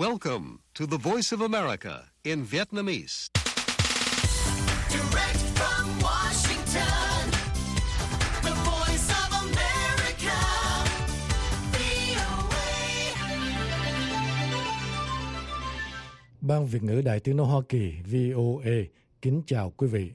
Welcome to the Voice of America in Vietnamese. Direct from Washington, the Voice of America, VOA. Ban Việt ngữ Đài Tiếng nói Hoa Kỳ VOA kính chào quý vị.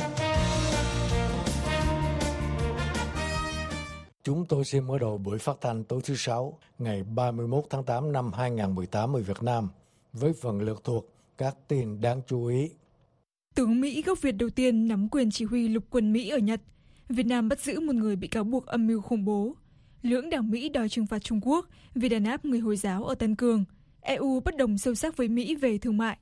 Chúng tôi xin mở đầu buổi phát thanh tối thứ Sáu, ngày 31 tháng 8 năm 2018 ở Việt Nam, với phần lược thuộc các tin đáng chú ý. Tướng Mỹ gốc Việt đầu tiên nắm quyền chỉ huy lục quân Mỹ ở Nhật. Việt Nam bắt giữ một người bị cáo buộc âm mưu khủng bố. Lưỡng đảng Mỹ đòi trừng phạt Trung Quốc vì đàn áp người Hồi giáo ở Tân Cương. EU bất đồng sâu sắc với Mỹ về thương mại.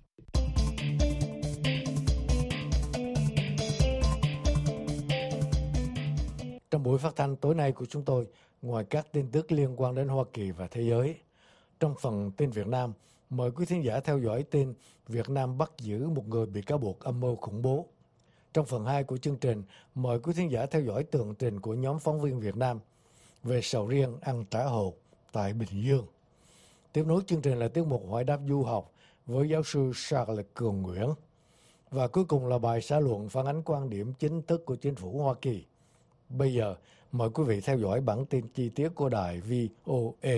Trong buổi phát thanh tối nay của chúng tôi, ngoài các tin tức liên quan đến Hoa Kỳ và thế giới, trong phần tin Việt Nam, mời quý thính giả theo dõi tin Việt Nam bắt giữ một người bị cáo buộc âm mưu khủng bố. Trong phần 2 của chương trình, mời quý thính giả theo dõi tường trình của nhóm phóng viên Việt Nam về sầu riêng ăn trả hồ tại Bình Dương. Tiếp nối chương trình là tiết mục hỏi đáp du học với giáo sư Charles Cường Nguyễn. Và cuối cùng là bài xã luận phản ánh quan điểm chính thức của chính phủ Hoa Kỳ. Bây giờ, mời quý vị theo dõi bản tin chi tiết của đài VOA.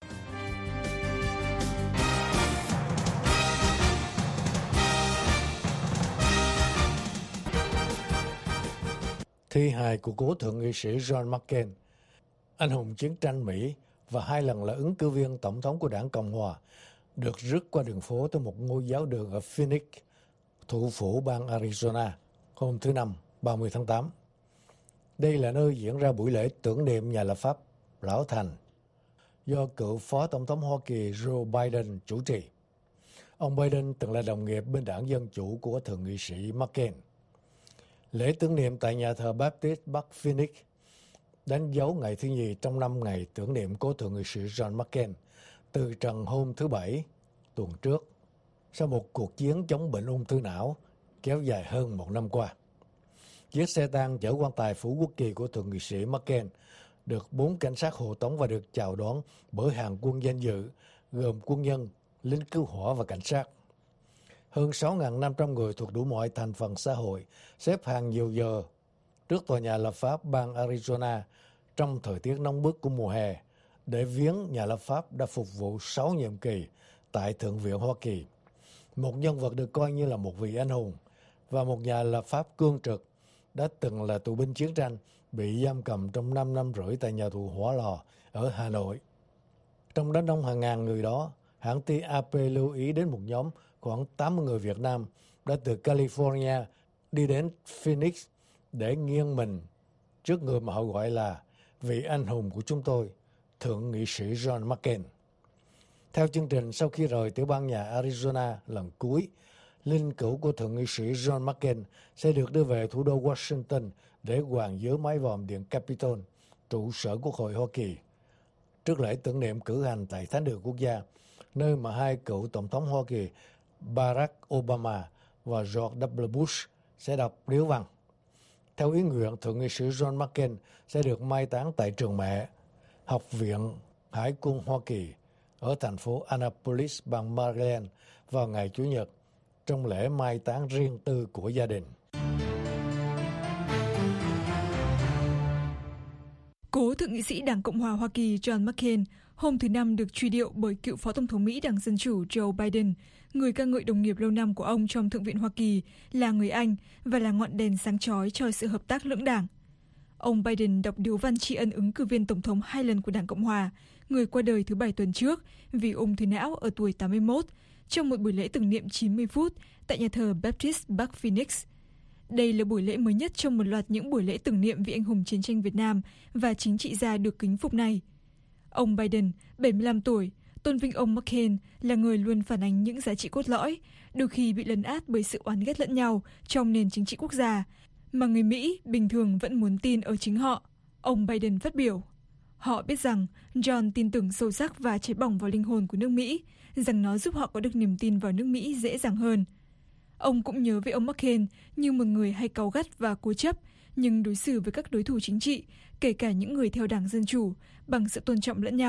Thi hài của cố thượng nghị sĩ John McCain, anh hùng chiến tranh Mỹ và 2 lần là ứng cử viên tổng thống của đảng Cộng Hòa, được rước qua đường phố tới một ngôi giáo đường ở Phoenix, thủ phủ bang Arizona, hôm thứ Năm, 30 tháng 8. Đây là nơi diễn ra buổi lễ tưởng niệm nhà lập pháp Lão Thành do cựu Phó Tổng thống Hoa Kỳ Joe Biden chủ trì. Ông Biden từng là đồng nghiệp bên đảng Dân Chủ của Thượng nghị sĩ McCain. Lễ tưởng niệm tại nhà thờ Baptist Bắc Phoenix đánh dấu ngày thứ nhì trong 5 ngày tưởng niệm cố Thượng nghị sĩ John McCain từ trần hôm thứ Bảy tuần trước, sau một cuộc chiến chống bệnh ung thư não kéo dài hơn 1 năm qua. Chiếc xe tang chở quan tài phủ quốc kỳ của Thượng nghị sĩ McCain được 4 cảnh sát hộ tống và được chào đón bởi hàng quân danh dự, gồm quân nhân, lính cứu hỏa và cảnh sát. Hơn 6.500 người thuộc đủ mọi thành phần xã hội xếp hàng nhiều giờ trước tòa nhà lập pháp bang Arizona trong thời tiết nóng bức của mùa hè để viếng nhà lập pháp đã phục vụ 6 nhiệm kỳ tại Thượng viện Hoa Kỳ. Một nhân vật được coi như là một vị anh hùng và một nhà lập pháp cương trực đã từng là tù binh chiến tranh bị giam cầm trong 5 năm rưỡi tại nhà tù Hỏa Lò ở Hà Nội. Trong đám đông hàng ngàn người đó, hãng tin AP lưu ý đến một nhóm khoảng 80 người Việt Nam đã từ California đi đến Phoenix để nghiêng mình trước người mà họ gọi là vị anh hùng của chúng tôi, Thượng nghị sĩ John McCain. Theo chương trình, sau khi rời tiểu bang nhà Arizona lần cuối, linh cữu của Thượng nghị sĩ John McCain sẽ được đưa về thủ đô Washington để hoàng dưới mái vòm điện Capitol, trụ sở Quốc hội Hoa Kỳ, trước lễ tưởng niệm cử hành tại Thánh đường Quốc gia, nơi mà 2 cựu Tổng thống Hoa Kỳ Barack Obama và George W. Bush sẽ đọc điếu văn. Theo ý nguyện, Thượng nghị sĩ John McCain sẽ được mai táng tại trường mẹ, Học viện Hải quân Hoa Kỳ ở thành phố Annapolis, bang Maryland vào ngày Chủ nhật, trong lễ mai táng riêng tư của gia đình. Cố thượng nghị sĩ Đảng Cộng hòa Hoa Kỳ John McCain hôm thứ Năm được truy điệu bởi cựu Phó Tổng thống Mỹ Đảng Dân Chủ Joe Biden, người ca ngợi đồng nghiệp lâu năm của ông trong Thượng viện Hoa Kỳ, là người Anh và là ngọn đèn sáng chói cho sự hợp tác lưỡng đảng. Ông Biden đọc điếu văn tri ân ứng cử viên Tổng thống 2 lần của Đảng Cộng hòa, người qua đời thứ Bảy tuần trước vì ung thư não ở tuổi 81, trong một buổi lễ tưởng niệm 90 phút tại nhà thờ Baptist Bắc Phoenix. Đây là buổi lễ mới nhất trong một loạt những buổi lễ tưởng niệm vị anh hùng chiến tranh Việt Nam và chính trị gia được kính phục này. Ông Biden, 75 tuổi, tôn vinh ông McCain là người luôn phản ánh những giá trị cốt lõi, đôi khi bị lấn át bởi sự oán ghét lẫn nhau trong nền chính trị quốc gia, mà người Mỹ bình thường vẫn muốn tin ở chính họ. Ông Biden phát biểu, họ biết rằng John tin tưởng sâu sắc và cháy bỏng vào linh hồn của nước Mỹ, rằng nó giúp họ có được niềm tin vào nước Mỹ dễ dàng hơn. Ông cũng nhớ về ông McCain như một người hay cáu gắt và cố chấp, nhưng đối xử với các đối thủ chính trị, kể cả những người theo Đảng Dân Chủ, bằng sự tôn trọng lẫn nhau,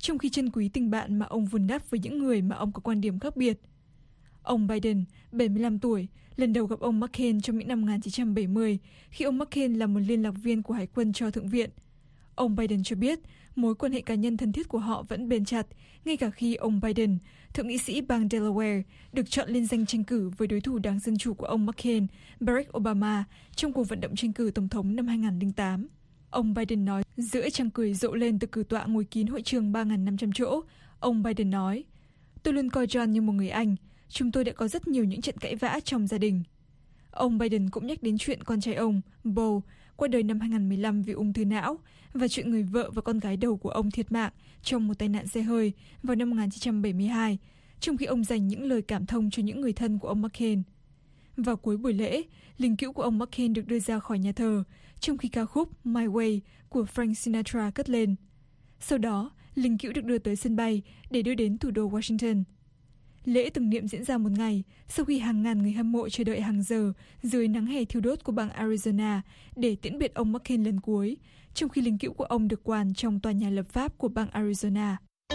trong khi trân quý tình bạn mà ông vun đắp với những người mà ông có quan điểm khác biệt. Ông Biden, 75 tuổi, lần đầu gặp ông McCain trong những năm 1970, khi ông McCain là một liên lạc viên của Hải quân cho Thượng viện. Ông Biden cho biết mối quan hệ cá nhân thân thiết của họ vẫn bền chặt, ngay cả khi ông Biden, thượng nghị sĩ bang Delaware, được chọn lên danh tranh cử với đối thủ Đảng Dân Chủ của ông McCain, Barack Obama, trong cuộc vận động tranh cử tổng thống năm 2008. Ông Biden nói giữa tràng cười rộ lên từ cử tọa ngồi kín hội trường 3.500 chỗ. Ông Biden nói, tôi luôn coi John như một người anh. Chúng tôi đã có rất nhiều những trận cãi vã trong gia đình. Ông Biden cũng nhắc đến chuyện con trai ông, Beau, qua đời năm 2015 vì ung thư não, và chuyện người vợ và con gái đầu của ông thiệt mạng trong một tai nạn xe hơi vào năm 1972, trong khi ông dành những lời cảm thông cho những người thân của ông McCain. Vào cuối buổi lễ, linh cữu của ông McCain được đưa ra khỏi nhà thờ, trong khi ca khúc My Way của Frank Sinatra cất lên. Sau đó, linh cữu được đưa tới sân bay để đưa đến thủ đô Washington. Lễ tưởng niệm diễn ra một ngày sau khi hàng ngàn người hâm mộ chờ đợi hàng giờ dưới nắng hè thiêu đốt của bang Arizona để tiễn biệt ông McCain lần cuối, trong khi linh cữu của ông được quàn trong tòa nhà lập pháp của bang Arizona.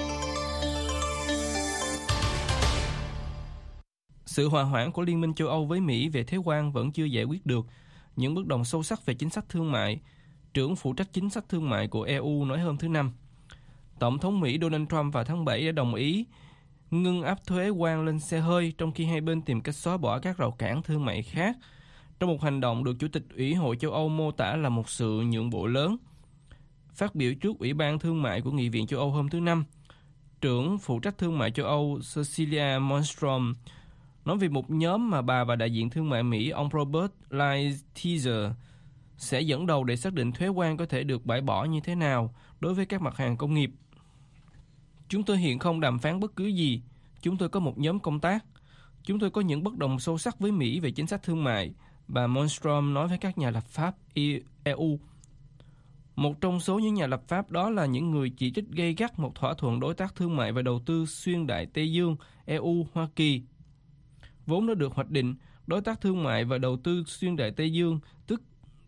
Sự hòa hoãn của Liên minh châu Âu với Mỹ về thuế quan vẫn chưa giải quyết được những bất đồng sâu sắc về chính sách thương mại, trưởng phụ trách chính sách thương mại của EU nói hôm thứ Năm. Tổng thống Mỹ Donald Trump vào tháng 7 đã đồng ý ngưng áp thuế quan lên xe hơi, trong khi hai bên tìm cách xóa bỏ các rào cản thương mại khác, trong một hành động được Chủ tịch Ủy hội châu Âu mô tả là một sự nhượng bộ lớn. Phát biểu trước Ủy ban Thương mại của Nghị viện châu Âu hôm thứ Năm, trưởng phụ trách thương mại châu Âu Cecilia Malmström nói về một nhóm mà bà và đại diện thương mại Mỹ ông Robert Lighthizer sẽ dẫn đầu để xác định thuế quan có thể được bãi bỏ như thế nào đối với các mặt hàng công nghiệp. Chúng tôi hiện không đàm phán bất cứ gì. Chúng tôi có một nhóm công tác. Chúng tôi có những bất đồng sâu sắc với Mỹ về chính sách thương mại, bà Malmström nói với các nhà lập pháp EU. Một trong số những nhà lập pháp đó là những người chỉ trích gay gắt một thỏa thuận đối tác thương mại và đầu tư xuyên Đại Tây Dương EU-Hoa Kỳ. Vốn đã được hoạch định, đối tác thương mại và đầu tư xuyên Đại Tây Dương, tức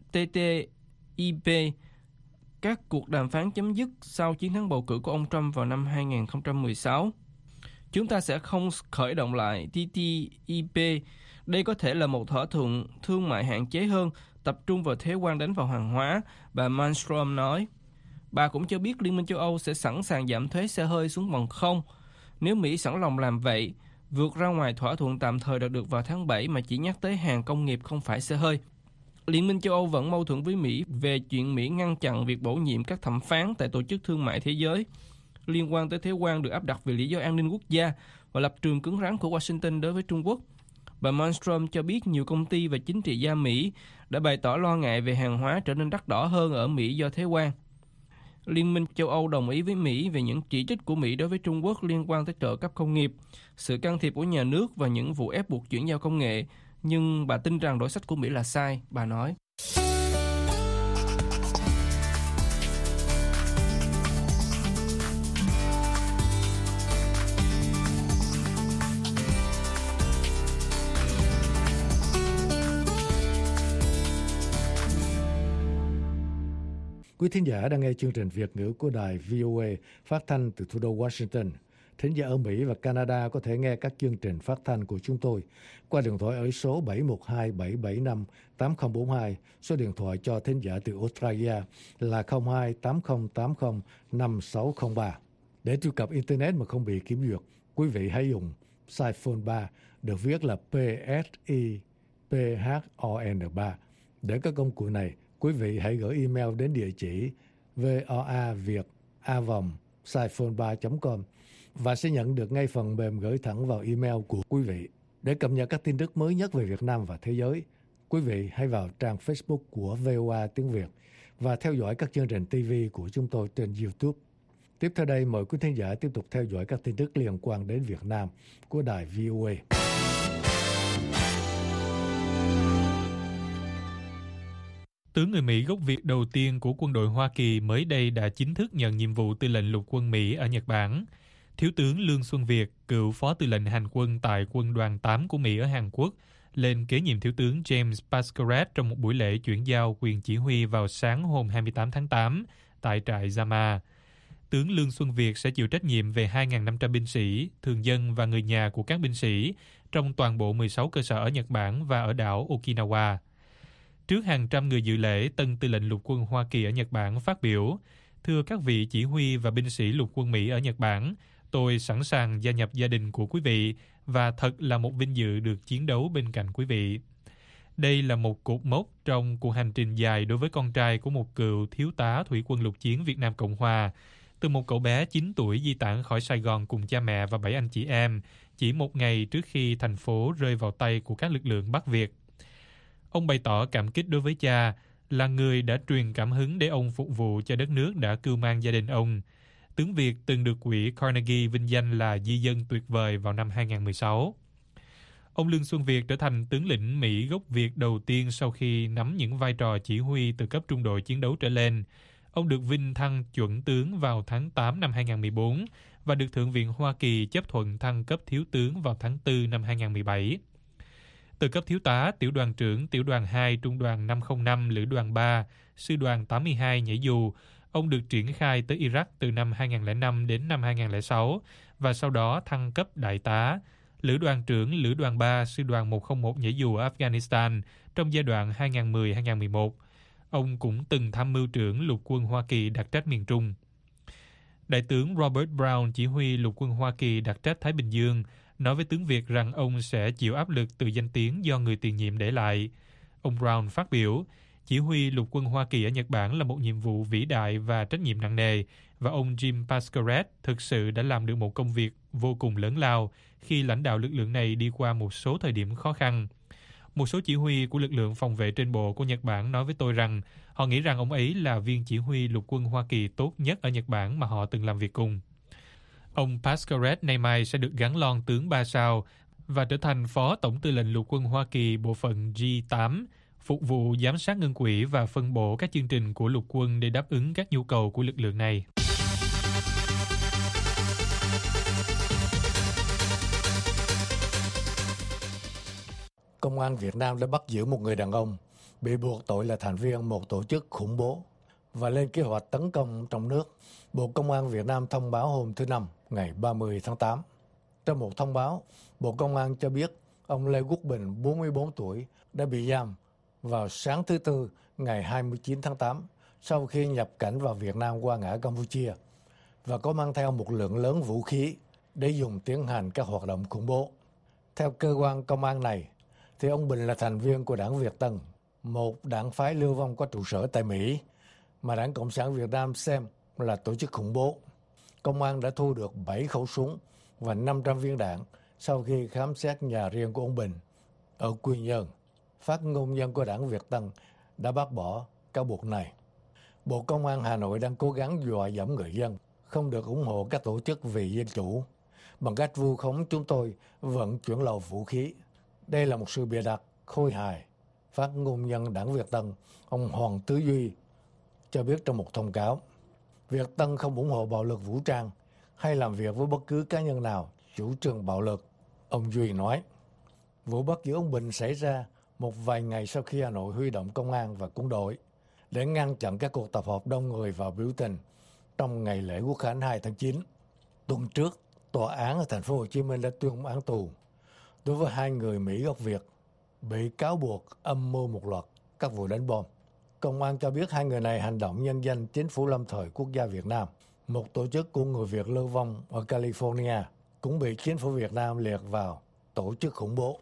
TTIP, các cuộc đàm phán chấm dứt sau chiến thắng bầu cử của ông Trump vào năm 2016. Chúng ta sẽ không khởi động lại TTIP. Đây có thể là một thỏa thuận thương mại hạn chế hơn, tập trung vào thuế quan đánh vào hàng hóa, bà Malmström nói. Bà cũng cho biết Liên minh châu Âu sẽ sẵn sàng giảm thuế xe hơi xuống bằng 0 nếu Mỹ sẵn lòng làm vậy, vượt ra ngoài thỏa thuận tạm thời đạt được vào tháng 7 mà chỉ nhắc tới hàng công nghiệp không phải xe hơi. Liên minh châu Âu vẫn mâu thuẫn với Mỹ về chuyện Mỹ ngăn chặn việc bổ nhiệm các thẩm phán tại Tổ chức Thương mại Thế giới liên quan tới thuế quan được áp đặt vì lý do an ninh quốc gia và lập trường cứng rắn của Washington đối với Trung Quốc. Bà Malmström cho biết nhiều công ty và chính trị gia Mỹ đã bày tỏ lo ngại về hàng hóa trở nên đắt đỏ hơn ở Mỹ do thuế quan. Liên minh châu Âu đồng ý với Mỹ về những chỉ trích của Mỹ đối với Trung Quốc liên quan tới trợ cấp công nghiệp, sự can thiệp của nhà nước và những vụ ép buộc chuyển giao công nghệ. Nhưng bà tin rằng đối sách của Mỹ là sai, bà nói. Quý thính giả đang nghe chương trình Việt ngữ của đài VOA phát thanh từ thủ đô Washington. Thính giả ở Mỹ và Canada có thể nghe các chương trình phát thanh của chúng tôi qua điện thoại ở số 712-775-8042, số điện thoại cho thính giả từ Australia là 02-8080-5603. Để truy cập Internet mà không bị kiểm duyệt, quý vị hãy dùng Psiphone 3, được viết là PSIPHON3. Để có công cụ này, quý vị hãy gửi email đến địa chỉ voaviet@psiphone3.com và sẽ nhận được ngay phần mềm gửi thẳng vào email của quý vị. Để cập nhật các tin tức mới nhất về Việt Nam và thế giới, quý vị hãy vào trang Facebook của VOA Tiếng Việt và theo dõi các chương trình TV của chúng tôi trên YouTube. Tiếp theo đây, mời quý thính giả tiếp tục theo dõi các tin tức liên quan đến Việt Nam của đài VOA. Tướng người Mỹ gốc Việt đầu tiên của quân đội Hoa Kỳ mới đây đã chính thức nhận nhiệm vụ tư lệnh lục quân Mỹ ở Nhật Bản. Thiếu tướng Lương Xuân Việt, cựu phó tư lệnh hành quân tại quân đoàn 8 của Mỹ ở Hàn Quốc, lên kế nhiệm thiếu tướng James Pascaret trong một buổi lễ chuyển giao quyền chỉ huy vào sáng hôm 28 tháng 8 tại trại Zama. tướng Lương Xuân Việt sẽ chịu trách nhiệm về 2.500 binh sĩ, thường dân và người nhà của các binh sĩ trong toàn bộ 16 cơ sở ở Nhật Bản và ở đảo Okinawa. Trước hàng trăm người dự lễ, Tân Tư lệnh Lục quân Hoa Kỳ ở Nhật Bản phát biểu: "Thưa các vị chỉ huy và binh sĩ Lục quân Mỹ ở Nhật Bản, tôi sẵn sàng gia nhập gia đình của quý vị và thật là một vinh dự được chiến đấu bên cạnh quý vị." Đây là một cột mốc trong cuộc hành trình dài đối với con trai của một cựu thiếu tá thủy quân lục chiến Việt Nam Cộng Hòa, từ một cậu bé 9 tuổi di tản khỏi Sài Gòn cùng cha mẹ và 7 anh chị em, chỉ một ngày trước khi thành phố rơi vào tay của các lực lượng Bắc Việt. Ông bày tỏ cảm kích đối với cha, là người đã truyền cảm hứng để ông phục vụ cho đất nước đã cưu mang gia đình ông. Tướng Việt từng được quỹ Carnegie vinh danh là di dân tuyệt vời vào năm 2016. Ông Lương Xuân Việt trở thành tướng lĩnh Mỹ gốc Việt đầu tiên sau khi nắm những vai trò chỉ huy từ cấp trung đội chiến đấu trở lên. Ông được vinh thăng chuẩn tướng vào tháng 8 năm 2014 và được Thượng viện Hoa Kỳ chấp thuận thăng cấp thiếu tướng vào tháng 4 năm 2017. Từ cấp thiếu tá, tiểu đoàn trưởng tiểu đoàn 2 trung đoàn 505 lữ đoàn 3, sư đoàn 82 nhảy dù, ông được triển khai tới Iraq từ năm 2005 đến năm 2006 và sau đó thăng cấp đại tá, lữ đoàn trưởng lữ đoàn 3 sư đoàn 101 nhảy dù ở Afghanistan trong giai đoạn 2010-2011. Ông cũng từng tham mưu trưởng lục quân Hoa Kỳ đặc trách miền Trung. Đại tướng Robert Brown, chỉ huy lục quân Hoa Kỳ đặc trách Thái Bình Dương, nói với tướng Việt rằng ông sẽ chịu áp lực từ danh tiếng do người tiền nhiệm để lại. Ông Brown phát biểu, chỉ huy lục quân Hoa Kỳ ở Nhật Bản là một nhiệm vụ vĩ đại và trách nhiệm nặng nề, và ông Jim Pascaret thực sự đã làm được một công việc vô cùng lớn lao khi lãnh đạo lực lượng này đi qua một số thời điểm khó khăn. Một số chỉ huy của lực lượng phòng vệ trên bộ của Nhật Bản nói với tôi rằng họ nghĩ rằng ông ấy là viên chỉ huy lục quân Hoa Kỳ tốt nhất ở Nhật Bản mà họ từng làm việc cùng. Ông Pascaret nay mai sẽ được gắn lon tướng 3 sao và trở thành Phó Tổng tư lệnh Lục quân Hoa Kỳ bộ phận G8, phục vụ giám sát ngân quỹ và phân bổ các chương trình của lục quân để đáp ứng các nhu cầu của lực lượng này. Công an Việt Nam đã bắt giữ một người đàn ông bị buộc tội là thành viên một tổ chức khủng bố và lên kế hoạch tấn công trong nước. Bộ Công an Việt Nam thông báo hôm thứ Năm, ngày 30 tháng 8. Trong một thông báo, Bộ Công an cho biết ông Lê Quốc Bình, 44 tuổi, đã bị giam vào sáng thứ Tư, ngày 29 tháng 8, sau khi nhập cảnh vào Việt Nam qua ngã Campuchia và có mang theo một lượng lớn vũ khí để dùng tiến hành các hoạt động khủng bố. Theo cơ quan công an này, thì ông Bình là thành viên của đảng Việt Tân, một đảng phái lưu vong có trụ sở tại Mỹ, mà Đảng Cộng sản Việt Nam xem là tổ chức khủng bố. Công an đã thu được 7 khẩu súng và 500 viên đạn sau khi khám xét nhà riêng của ông Bình ở Quy Nhơn. Phát ngôn nhân của đảng Việt Tân đã bác bỏ cáo buộc này. Bộ Công an Hà Nội đang cố gắng dọa dẫm người dân không được ủng hộ các tổ chức vì dân chủ. Bằng cách vu khống chúng tôi vận chuyển lậu vũ khí. Đây là một sự bịa đặt khôi hài. Phát ngôn nhân đảng Việt Tân, ông Hoàng Tứ Duy, cho biết trong một thông cáo, Việt Tân không ủng hộ bạo lực vũ trang hay làm việc với bất cứ cá nhân nào chủ trương bạo lực. Ông Duy nói, vụ bắt giữ ông Bình xảy ra một vài ngày sau khi Hà Nội huy động công an và quân đội để ngăn chặn các cuộc tập hợp đông người vào biểu tình trong ngày lễ Quốc khánh 2 tháng 9. Tuần trước, tòa án ở thành phố Hồ Chí Minh đã tuyên án tù đối với 2 người Mỹ gốc Việt bị cáo buộc âm mưu một loạt các vụ đánh bom. Công an cho biết 2 người này hành động nhân danh Chính phủ lâm thời Quốc gia Việt Nam, một tổ chức của người Việt lưu vong ở California, cũng bị Chính phủ Việt Nam liệt vào tổ chức khủng bố.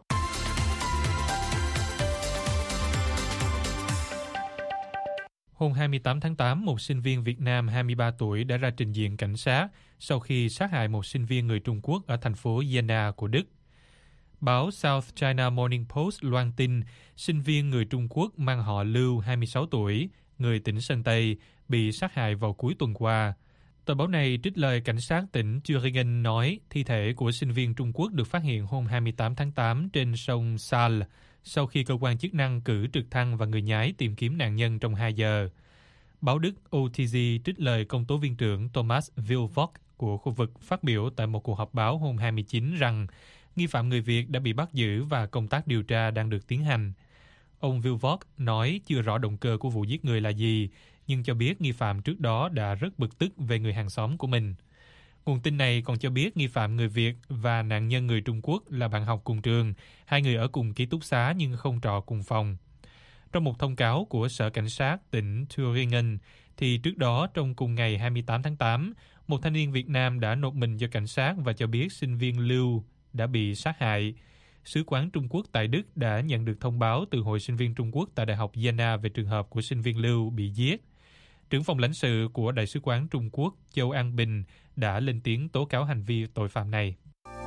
Hôm 28 tháng 8, một sinh viên Việt Nam 23 tuổi đã ra trình diện cảnh sát sau khi sát hại một sinh viên người Trung Quốc ở thành phố Jena của Đức. Báo South China Morning Post loan tin sinh viên người Trung Quốc mang họ Lưu 26 tuổi, người tỉnh Sơn Tây, bị sát hại vào cuối tuần qua. Tờ báo này trích lời cảnh sát tỉnh Thüringen nói thi thể của sinh viên Trung Quốc được phát hiện hôm 28 tháng 8 trên sông Saale sau khi cơ quan chức năng cử trực thăng và người nhái tìm kiếm nạn nhân trong 2 giờ. Báo Đức OTZ trích lời công tố viên trưởng Thomas Wilvock của khu vực phát biểu tại một cuộc họp báo hôm 29 rằng nghi phạm người Việt đã bị bắt giữ và công tác điều tra đang được tiến hành. Ông Wilvock nói chưa rõ động cơ của vụ giết người là gì, nhưng cho biết nghi phạm trước đó đã rất bực tức về người hàng xóm của mình. Nguồn tin này còn cho biết nghi phạm người Việt và nạn nhân người Trung Quốc là bạn học cùng trường, hai người ở cùng ký túc xá nhưng không trọ cùng phòng. Trong một thông cáo của Sở Cảnh sát tỉnh Thüringen, thì trước đó trong cùng ngày 28 tháng 8, một thanh niên Việt Nam đã nộp mình cho cảnh sát và cho biết sinh viên Lưu đã bị sát hại. Sứ quán Trung Quốc tại Đức đã nhận được thông báo từ Hội sinh viên Trung Quốc tại Đại học Jena về trường hợp của sinh viên Lưu bị giết. Trưởng phòng lãnh sự của Đại sứ quán Trung Quốc Châu An Bình đã lên tiếng tố cáo hành vi tội phạm này.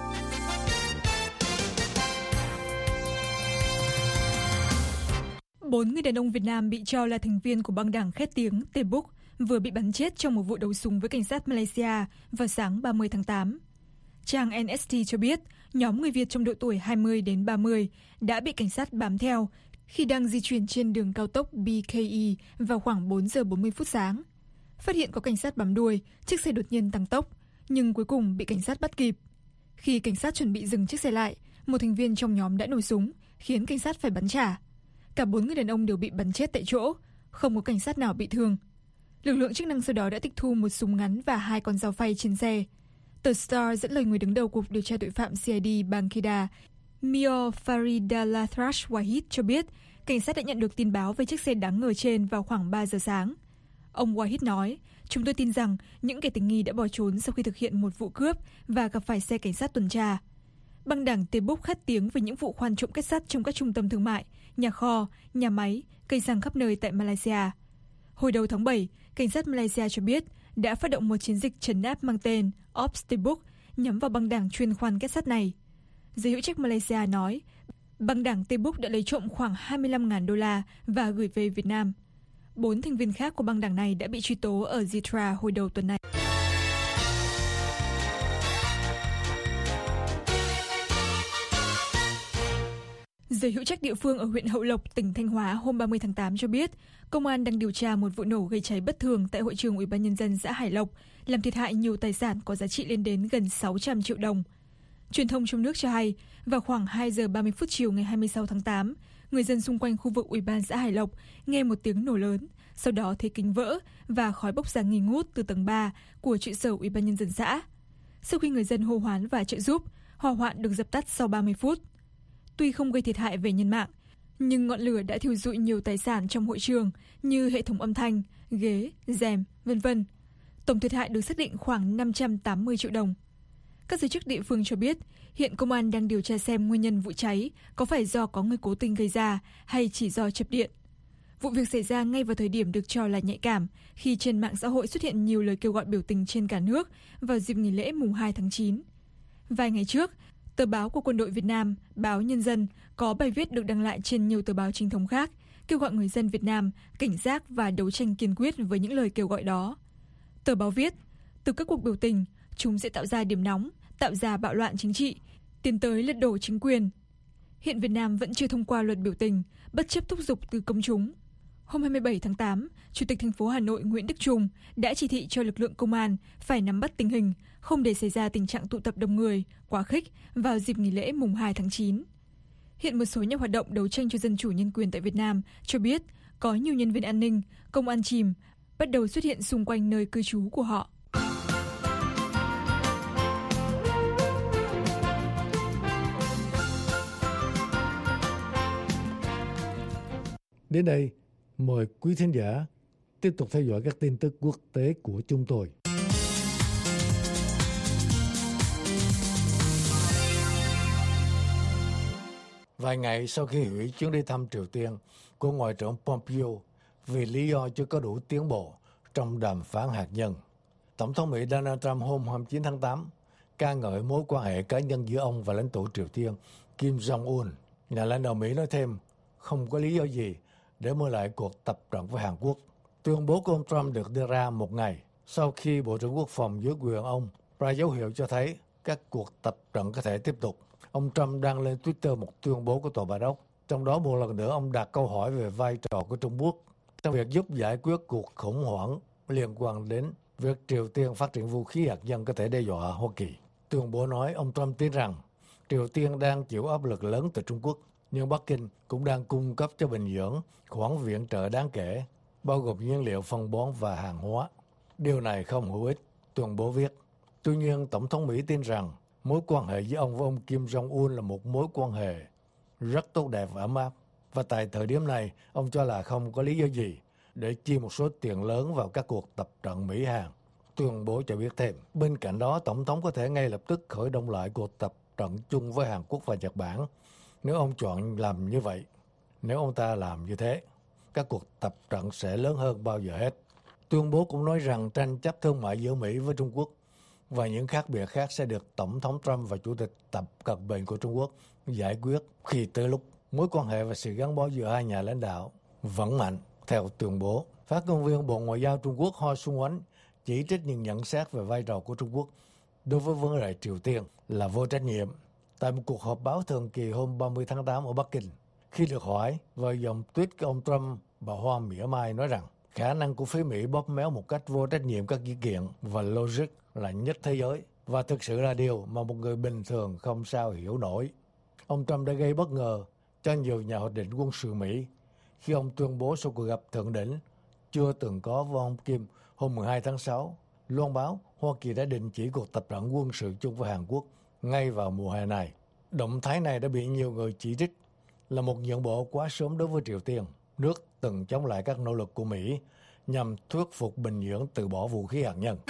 Bốn người đàn ông Việt Nam bị cho là thành viên của băng đảng khét tiếng Tebuk vừa bị bắn chết trong một vụ đấu súng với cảnh sát Malaysia vào sáng 30 tháng 8. Trang NST cho biết nhóm người Việt trong độ tuổi 20 đến 30 đã bị cảnh sát bám theo khi đang di chuyển trên đường cao tốc BKE vào khoảng 4 giờ 40 phút sáng. Phát hiện có cảnh sát bám đuôi, chiếc xe đột nhiên tăng tốc, nhưng cuối cùng bị cảnh sát bắt kịp. Khi cảnh sát chuẩn bị dừng chiếc xe lại, một thành viên trong nhóm đã nổ súng, khiến cảnh sát phải bắn trả. Cả 4 người đàn ông đều bị bắn chết tại chỗ, không có cảnh sát nào bị thương. Lực lượng chức năng sau đó đã tịch thu một súng ngắn và 2 con dao phay trên xe. Tờ Star dẫn lời người đứng đầu Cục Điều tra Tội phạm CID bang Kedah, Mio Faridalathrash Wahid cho biết cảnh sát đã nhận được tin báo về chiếc xe đáng ngờ trên vào khoảng 3 giờ sáng. Ông Wahid nói, chúng tôi tin rằng những kẻ tình nghi đã bỏ trốn sau khi thực hiện một vụ cướp và gặp phải xe cảnh sát tuần tra. Băng đảng Tebuk khét tiếng về những vụ khoan trộm kết sắt trong các trung tâm thương mại, nhà kho, nhà máy, cây xăng khắp nơi tại Malaysia. Hồi đầu tháng 7, cảnh sát Malaysia cho biết đã phát động một chiến dịch trấn áp mang tên Ops Tebuk nhắm vào băng đảng chuyên khoan kết sắt này. Giới hữu trách Malaysia nói, băng đảng Tebuk đã lấy trộm khoảng 25.000 đô la và gửi về Việt Nam. 4 thành viên khác của băng đảng này đã bị truy tố ở Zitra hồi đầu tuần này. Giới hữu trách địa phương ở huyện Hậu Lộc, tỉnh Thanh Hóa hôm 30 tháng 8 cho biết, công an đang điều tra một vụ nổ gây cháy bất thường tại hội trường Ủy ban Nhân dân xã Hải Lộc, làm thiệt hại nhiều tài sản có giá trị lên đến gần 600 triệu đồng. Truyền thông trong nước cho hay, vào khoảng 2 giờ 30 phút chiều ngày 26 tháng 8, người dân xung quanh khu vực Ủy ban xã Hải Lộc nghe một tiếng nổ lớn, sau đó thấy kính vỡ và khói bốc ra nghi ngút từ tầng 3 của trụ sở Ủy ban Nhân dân xã. Sau khi người dân hô hoán và trợ giúp, hỏa hoạn được dập tắt sau 30 phút. Tuy không gây thiệt hại về nhân mạng, nhưng ngọn lửa đã thiêu rụi nhiều tài sản trong hội trường như hệ thống âm thanh, ghế, rèm, v.v. Tổng thiệt hại được xác định khoảng 580 triệu đồng. Các giới chức địa phương cho biết, hiện công an đang điều tra xem nguyên nhân vụ cháy có phải do có người cố tình gây ra hay chỉ do chập điện. Vụ việc xảy ra ngay vào thời điểm được cho là nhạy cảm khi trên mạng xã hội xuất hiện nhiều lời kêu gọi biểu tình trên cả nước vào dịp nghỉ lễ mùng 2 tháng 9. Vài ngày trước, tờ báo của Quân đội Việt Nam, báo Nhân dân, có bài viết được đăng lại trên nhiều tờ báo chính thống khác, kêu gọi người dân Việt Nam cảnh giác và đấu tranh kiên quyết với những lời kêu gọi đó. Tờ báo viết, từ các cuộc biểu tình, chúng sẽ tạo ra điểm nóng, tạo ra bạo loạn chính trị, tiến tới lật đổ chính quyền. Hiện Việt Nam vẫn chưa thông qua luật biểu tình, bất chấp thúc giục từ công chúng. Hôm 27 tháng 8, Chủ tịch thành phố Hà Nội Nguyễn Đức Chung đã chỉ thị cho lực lượng công an phải nắm bắt tình hình, không để xảy ra tình trạng tụ tập đông người, quá khích vào dịp nghỉ lễ mùng 2 tháng 9. Hiện một số nhà hoạt động đấu tranh cho dân chủ nhân quyền tại Việt Nam cho biết có nhiều nhân viên an ninh, công an chìm bắt đầu xuất hiện xung quanh nơi cư trú của họ. Đến đây, mời quý thính giả tiếp tục theo dõi các tin tức quốc tế của chúng tôi. Vài ngày sau khi hủy chuyến đi thăm Triều Tiên của Ngoại trưởng Pompeo vì lý do chưa có đủ tiến bộ trong đàm phán hạt nhân, Tổng thống Mỹ Donald Trump hôm 29 tháng 8 ca ngợi mối quan hệ cá nhân giữa ông và lãnh tụ Triều Tiên Kim Jong-un. Nhà lãnh đạo Mỹ nói thêm không có lý do gì để mở lại cuộc tập trận với Hàn Quốc. Tuyên bố của ông Trump được đưa ra một ngày sau khi Bộ trưởng Quốc phòng dưới quyền ông ra dấu hiệu cho thấy các cuộc tập trận có thể tiếp tục. Ông Trump đăng lên Twitter một tuyên bố của Tòa Bạch Ốc. Trong đó một lần nữa ông đặt câu hỏi về vai trò của Trung Quốc trong việc giúp giải quyết cuộc khủng hoảng liên quan đến việc Triều Tiên phát triển vũ khí hạt nhân có thể đe dọa Hoa Kỳ. Tuyên bố nói ông Trump tin rằng Triều Tiên đang chịu áp lực lớn từ Trung Quốc, nhưng Bắc Kinh cũng đang cung cấp cho Bình Nhưỡng khoản viện trợ đáng kể bao gồm nhiên liệu phân bón và hàng hóa. Điều này không hữu ích, tuyên bố viết. Tuy nhiên, Tổng thống Mỹ tin rằng mối quan hệ với ông Kim Jong-un là một mối quan hệ rất tốt đẹp và ấm áp. Và tại thời điểm này, ông cho là không có lý do gì để chi một số tiền lớn vào các cuộc tập trận Mỹ-Hàn. Tuyên bố cho biết thêm, bên cạnh đó, Tổng thống có thể ngay lập tức khởi động lại cuộc tập trận chung với Hàn Quốc và Nhật Bản nếu ông chọn làm như vậy. Nếu ông ta làm như thế, các cuộc tập trận sẽ lớn hơn bao giờ hết. Tuyên bố cũng nói rằng tranh chấp thương mại giữa Mỹ với Trung Quốc và những khác biệt khác sẽ được Tổng thống Trump và Chủ tịch Tập Cận Bình của Trung Quốc giải quyết khi tới lúc. Mối quan hệ và sự gắn bó giữa hai nhà lãnh đạo vẫn mạnh, theo tuyên bố. Phát ngôn viên Bộ Ngoại giao Trung Quốc Ho Xuân Oánh chỉ trích những nhận xét về vai trò của Trung Quốc đối với vấn đề Triều Tiên là vô trách nhiệm. Tại một cuộc họp báo thường kỳ hôm 30 tháng 8 ở Bắc Kinh, khi được hỏi về dòng tweet của ông Trump, bà Hoa mỉa mai nói rằng khả năng của phía Mỹ bóp méo một cách vô trách nhiệm các dữ kiện và logic là nhất thế giới và thực sự là điều mà một người bình thường không sao hiểu nổi. Ông Trump đã gây bất ngờ cho nhiều nhà hoạch định quân sự Mỹ khi ông tuyên bố sau cuộc gặp thượng đỉnh chưa từng có với ông Kim hôm 12 tháng 6, loan báo Hoa Kỳ đã đình chỉ cuộc tập trận quân sự chung với Hàn Quốc ngay vào mùa hè này. Động thái này đã bị nhiều người chỉ trích là một nhượng bộ quá sớm đối với Triều Tiên, nước từng chống lại các nỗ lực của Mỹ nhằm thuyết phục Bình Nhưỡng từ bỏ vũ khí hạt nhân.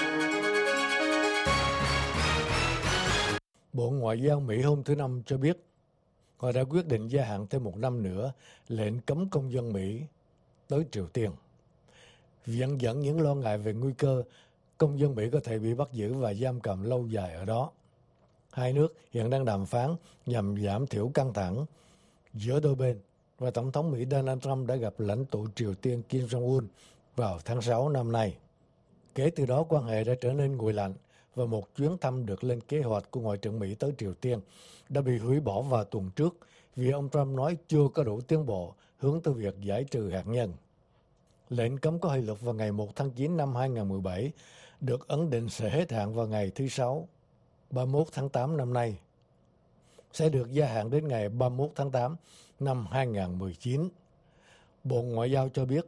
Bộ Ngoại giao Mỹ hôm thứ Năm cho biết họ đã quyết định gia hạn thêm 1 năm nữa lệnh cấm công dân Mỹ tới Triều Tiên, viện dẫn những lo ngại về nguy cơ công dân Mỹ có thể bị bắt giữ và giam cầm lâu dài ở đó. Hai nước hiện đang đàm phán nhằm giảm thiểu căng thẳng giữa đôi bên, và Tổng thống Mỹ Donald Trump đã gặp lãnh tụ Triều Tiên Kim Jong-un vào tháng 6 năm nay. Kể từ đó, quan hệ đã trở nên nguội lạnh và một chuyến thăm được lên kế hoạch của Ngoại trưởng Mỹ tới Triều Tiên đã bị hủy bỏ vào tuần trước vì ông Trump nói chưa có đủ tiến bộ hướng tới việc giải trừ hạt nhân. Lệnh cấm có hiệu lực vào ngày 1 tháng 9 năm 2017, được ấn định sẽ hết hạn vào ngày thứ Sáu, 31 tháng 8 năm nay, sẽ được gia hạn đến ngày 31 tháng 8 năm 2019. Bộ Ngoại giao cho biết.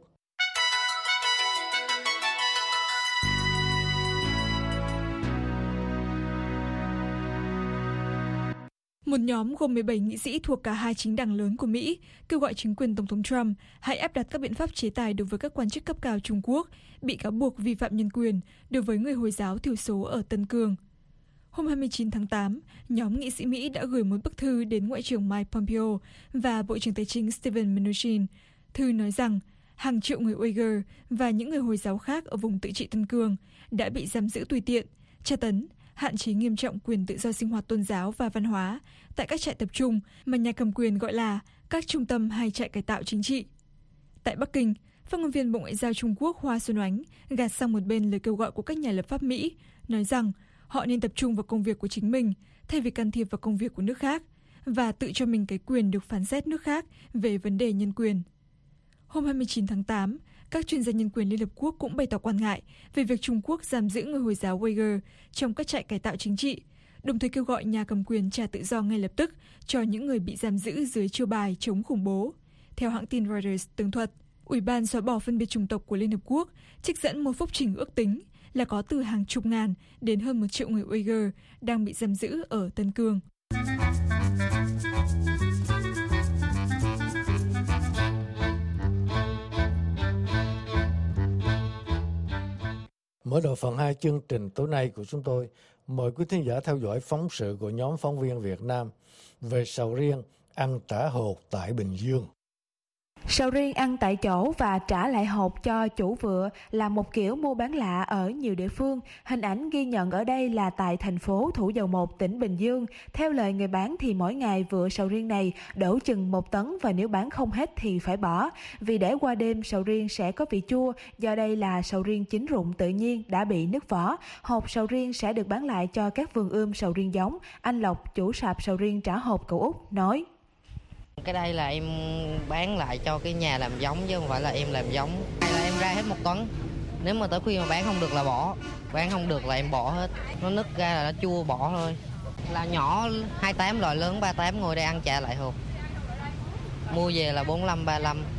Một nhóm gồm 17 nghị sĩ thuộc cả hai chính đảng lớn của Mỹ kêu gọi chính quyền Tổng thống Trump hãy áp đặt các biện pháp chế tài đối với các quan chức cấp cao Trung Quốc bị cáo buộc vi phạm nhân quyền đối với người Hồi giáo thiểu số ở Tân Cương. Hôm 29 tháng 8, nhóm nghị sĩ Mỹ đã gửi một bức thư đến Ngoại trưởng Mike Pompeo và Bộ trưởng Tài chính Steven Mnuchin. Thư nói rằng hàng triệu người Uyghur và những người Hồi giáo khác ở vùng tự trị Tân Cương đã bị giam giữ tùy tiện, tra tấn, hạn chế nghiêm trọng quyền tự do sinh hoạt tôn giáo và văn hóa tại các trại tập trung mà nhà cầm quyền gọi là các trung tâm hay trại cải tạo chính trị. Tại Bắc Kinh, phát ngôn viên Bộ Ngoại giao Trung Quốc Hoa Xuân Oánh gạt sang một bên lời kêu gọi của các nhà lập pháp Mỹ, nói rằng họ nên tập trung vào công việc của chính mình thay vì can thiệp vào công việc của nước khác và tự cho mình cái quyền được phán xét nước khác về vấn đề nhân quyền. Hôm 29 tháng 8, các chuyên gia nhân quyền Liên Hợp Quốc cũng bày tỏ quan ngại về việc Trung Quốc giam giữ người Hồi giáo Uyghur trong các trại cải tạo chính trị, đồng thời kêu gọi nhà cầm quyền trả tự do ngay lập tức cho những người bị giam giữ dưới chiêu bài chống khủng bố. Theo hãng tin Reuters tường thuật, Ủy ban xóa bỏ phân biệt chủng tộc của Liên Hợp Quốc trích dẫn một phúc trình ước tính là có từ hàng chục ngàn đến hơn 1 triệu người Uyghur đang bị giam giữ ở Tân Cương. Mở đầu phần 2 chương trình tối nay của chúng tôi, mời quý thính giả theo dõi phóng sự của nhóm phóng viên Việt Nam về sầu riêng ăn trả hột tại Bình Dương. Sầu riêng ăn tại chỗ và trả lại hột cho chủ vựa là một kiểu mua bán lạ ở nhiều địa phương. Hình ảnh ghi nhận ở đây là tại thành phố Thủ Dầu Một, tỉnh Bình Dương. Theo lời người bán thì mỗi ngày vựa sầu riêng này đổ chừng 1 tấn và nếu bán không hết thì phải bỏ. Vì để qua đêm sầu riêng sẽ có vị chua, do đây là sầu riêng chín rụng tự nhiên đã bị nứt vỏ. Hột sầu riêng sẽ được bán lại cho các vườn ươm sầu riêng giống. Anh Lộc, chủ sạp sầu riêng trả hột Cậu Út, nói. Cái đây là em bán lại cho cái nhà làm giống chứ không phải là em làm giống. Đây là em ra hết 1 tấn. Nếu mà tới khuya mà bán không được là bỏ. Bán không được là em bỏ hết. Nó nứt ra là nó chua bỏ thôi. Là nhỏ 28, loại lớn 38, ngồi đây ăn trả lại hột. Mua về là 45, 35.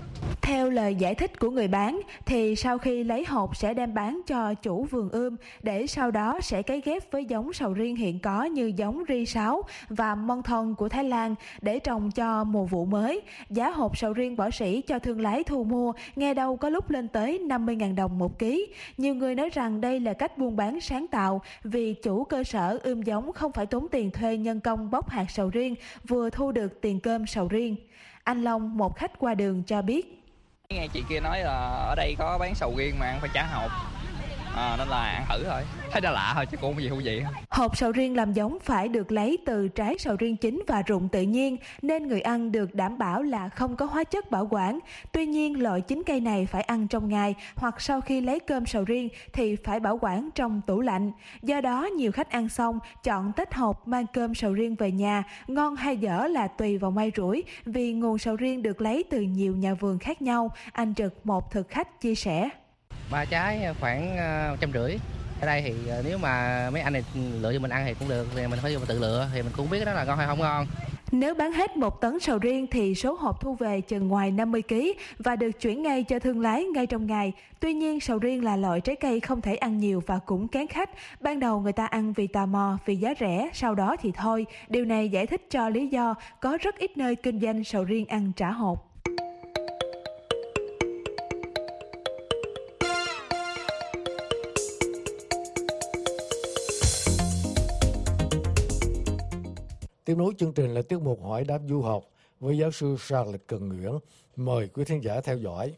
Theo lời giải thích của người bán thì sau khi lấy hột sẽ đem bán cho chủ vườn ươm để sau đó sẽ cấy ghép với giống sầu riêng hiện có như giống Ri 6 và Mon Thon của Thái Lan để trồng cho mùa vụ mới. Giá hột sầu riêng bỏ sỉ cho thương lái thu mua nghe đâu có lúc lên tới 50.000 đồng một ký. Nhiều người nói rằng đây là cách buôn bán sáng tạo vì chủ cơ sở ươm giống không phải tốn tiền thuê nhân công bóc hạt sầu riêng, vừa thu được tiền cơm sầu riêng. Anh Long, một khách qua đường cho biết. Nghe chị kia nói là ở đây có bán sầu riêng mà ăn phải trả hột, nên là ăn thử thôi. Thấy nó lạ thôi chứ cũng không gì thú vị. Hột sầu riêng làm giống phải được lấy từ trái sầu riêng chín và rụng tự nhiên nên người ăn được đảm bảo là không có hóa chất bảo quản. Tuy nhiên loại chín cây này phải ăn trong ngày hoặc sau khi lấy cơm sầu riêng thì phải bảo quản trong tủ lạnh. Do đó nhiều khách ăn xong chọn tách hộp mang cơm sầu riêng về nhà. Ngon hay dở là tùy vào may rủi vì nguồn sầu riêng được lấy từ nhiều nhà vườn khác nhau. Anh Trực, một thực khách, chia sẻ. 3 trái khoảng 150. Ở đây thì nếu mà mấy anh này lựa cho mình ăn thì cũng được, thì mình phải tự lựa thì mình cũng biết đó là ngon hay không ngon. Nếu bán hết 1 tấn sầu riêng thì số hộp thu về chừng ngoài 50 kg và được chuyển ngay cho thương lái ngay trong ngày. Tuy nhiên sầu riêng là loại trái cây không thể ăn nhiều và cũng kén khách. Ban đầu người ta ăn vì tò mò, vì giá rẻ, sau đó thì thôi. Điều này giải thích cho lý do có rất ít nơi kinh doanh sầu riêng ăn trả hột. Tiếp nối chương trình là tiết mục hỏi đáp du học với giáo sư Charles Cần Nguyễn. Mời quý thính giả theo dõi.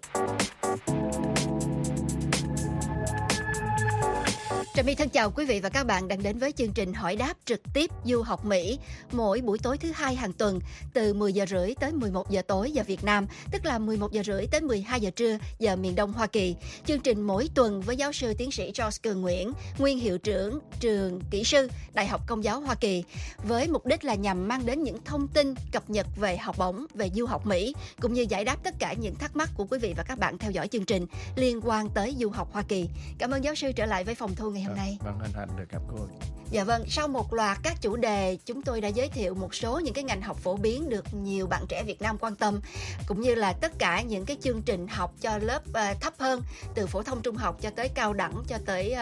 Trà My thân chào quý vị và các bạn đang đến với chương trình hỏi đáp trực tiếp du học Mỹ mỗi buổi tối thứ Hai hàng tuần từ 10 giờ rưỡi tới 11 giờ tối giờ Việt Nam, tức là 11 giờ rưỡi tới 12 giờ trưa giờ miền Đông Hoa Kỳ. Chương trình mỗi tuần với giáo sư tiến sĩ Charles Cường Nguyễn, nguyên hiệu trưởng trường kỹ sư Đại học Công giáo Hoa Kỳ, với mục đích là nhằm mang đến những thông tin cập nhật về học bổng, về du học Mỹ, cũng như giải đáp tất cả những thắc mắc của quý vị và các bạn theo dõi chương trình liên quan tới du học Hoa Kỳ. Cảm ơn giáo sư trở lại với phòng thu ngày hôm nay. Vâng, hân hạnh được gặp cô. Dạ vâng, sau một loạt các chủ đề, chúng tôi đã giới thiệu một số những cái ngành học phổ biến được nhiều bạn trẻ Việt Nam quan tâm, cũng như là tất cả những cái chương trình học cho lớp thấp hơn, từ phổ thông trung học cho tới cao đẳng, cho tới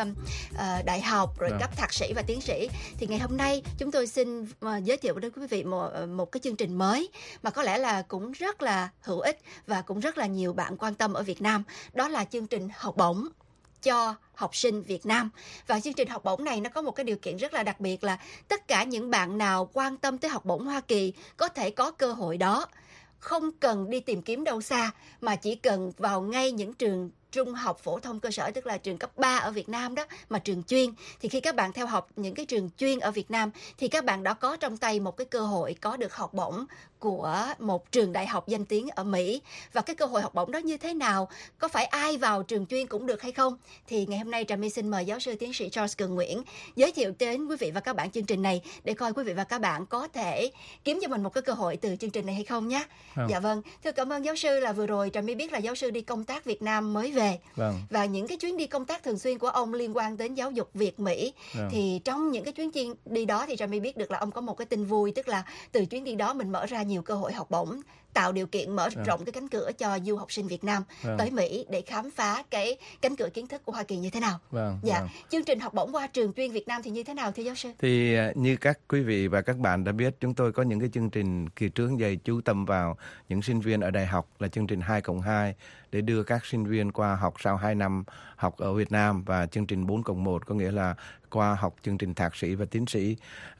đại học, rồi cấp thạc sĩ và tiến sĩ. Thì ngày hôm nay chúng tôi xin giới thiệu đến quý vị một cái chương trình mới mà có lẽ là cũng rất là hữu ích và cũng rất là nhiều bạn quan tâm ở Việt Nam. Đó là chương trình học bổng cho học sinh Việt Nam. Và chương trình học bổng này nó có một cái điều kiện rất là đặc biệt là tất cả những bạn nào quan tâm tới học bổng Hoa Kỳ có thể có cơ hội đó, không cần đi tìm kiếm đâu xa mà chỉ cần vào ngay những trường trung học phổ thông cơ sở, tức là trường cấp 3 ở Việt Nam đó, mà trường chuyên. Thì khi các bạn theo học những cái trường chuyên ở Việt Nam thì các bạn đã có trong tay một cái cơ hội có được học bổng của một trường đại học danh tiếng ở Mỹ. Và cái cơ hội học bổng đó như thế nào? Có phải ai vào trường chuyên cũng được hay không? Thì ngày hôm nay Trà My xin mời giáo sư tiến sĩ Charles Cường Nguyễn giới thiệu đến quý vị và các bạn chương trình này để coi quý vị và các bạn có thể kiếm cho mình một cái cơ hội từ chương trình này hay không nhé. Dạ vâng. Thưa cảm ơn giáo sư, là vừa rồi Trà My biết là giáo sư đi công tác Việt Nam mới về. Và những cái chuyến đi công tác thường xuyên của ông liên quan đến giáo dục Việt Mỹ. Thì trong những cái chuyến đi đó thì Trà My biết được là ông có một cái tin vui, tức là từ chuyến đi đó mình mở ra nhiều cơ hội học bổng, tạo điều kiện mở rộng cái cánh cửa cho du học sinh Việt Nam tới Mỹ để khám phá cái cánh cửa kiến thức của Hoa Kỳ như thế nào. Chương trình học bổng qua trường chuyên Việt Nam thì như thế nào thưa giáo sư? Thì như các quý vị và các bạn đã biết, chúng tôi có những cái chương trình kỳ trướng dày chú tâm vào những sinh viên ở đại học, là chương trình 2+2 để đưa các sinh viên qua học sau 2 năm học ở Việt Nam, và chương trình 4+1 có nghĩa là qua học chương trình thạc sĩ và tiến sĩ.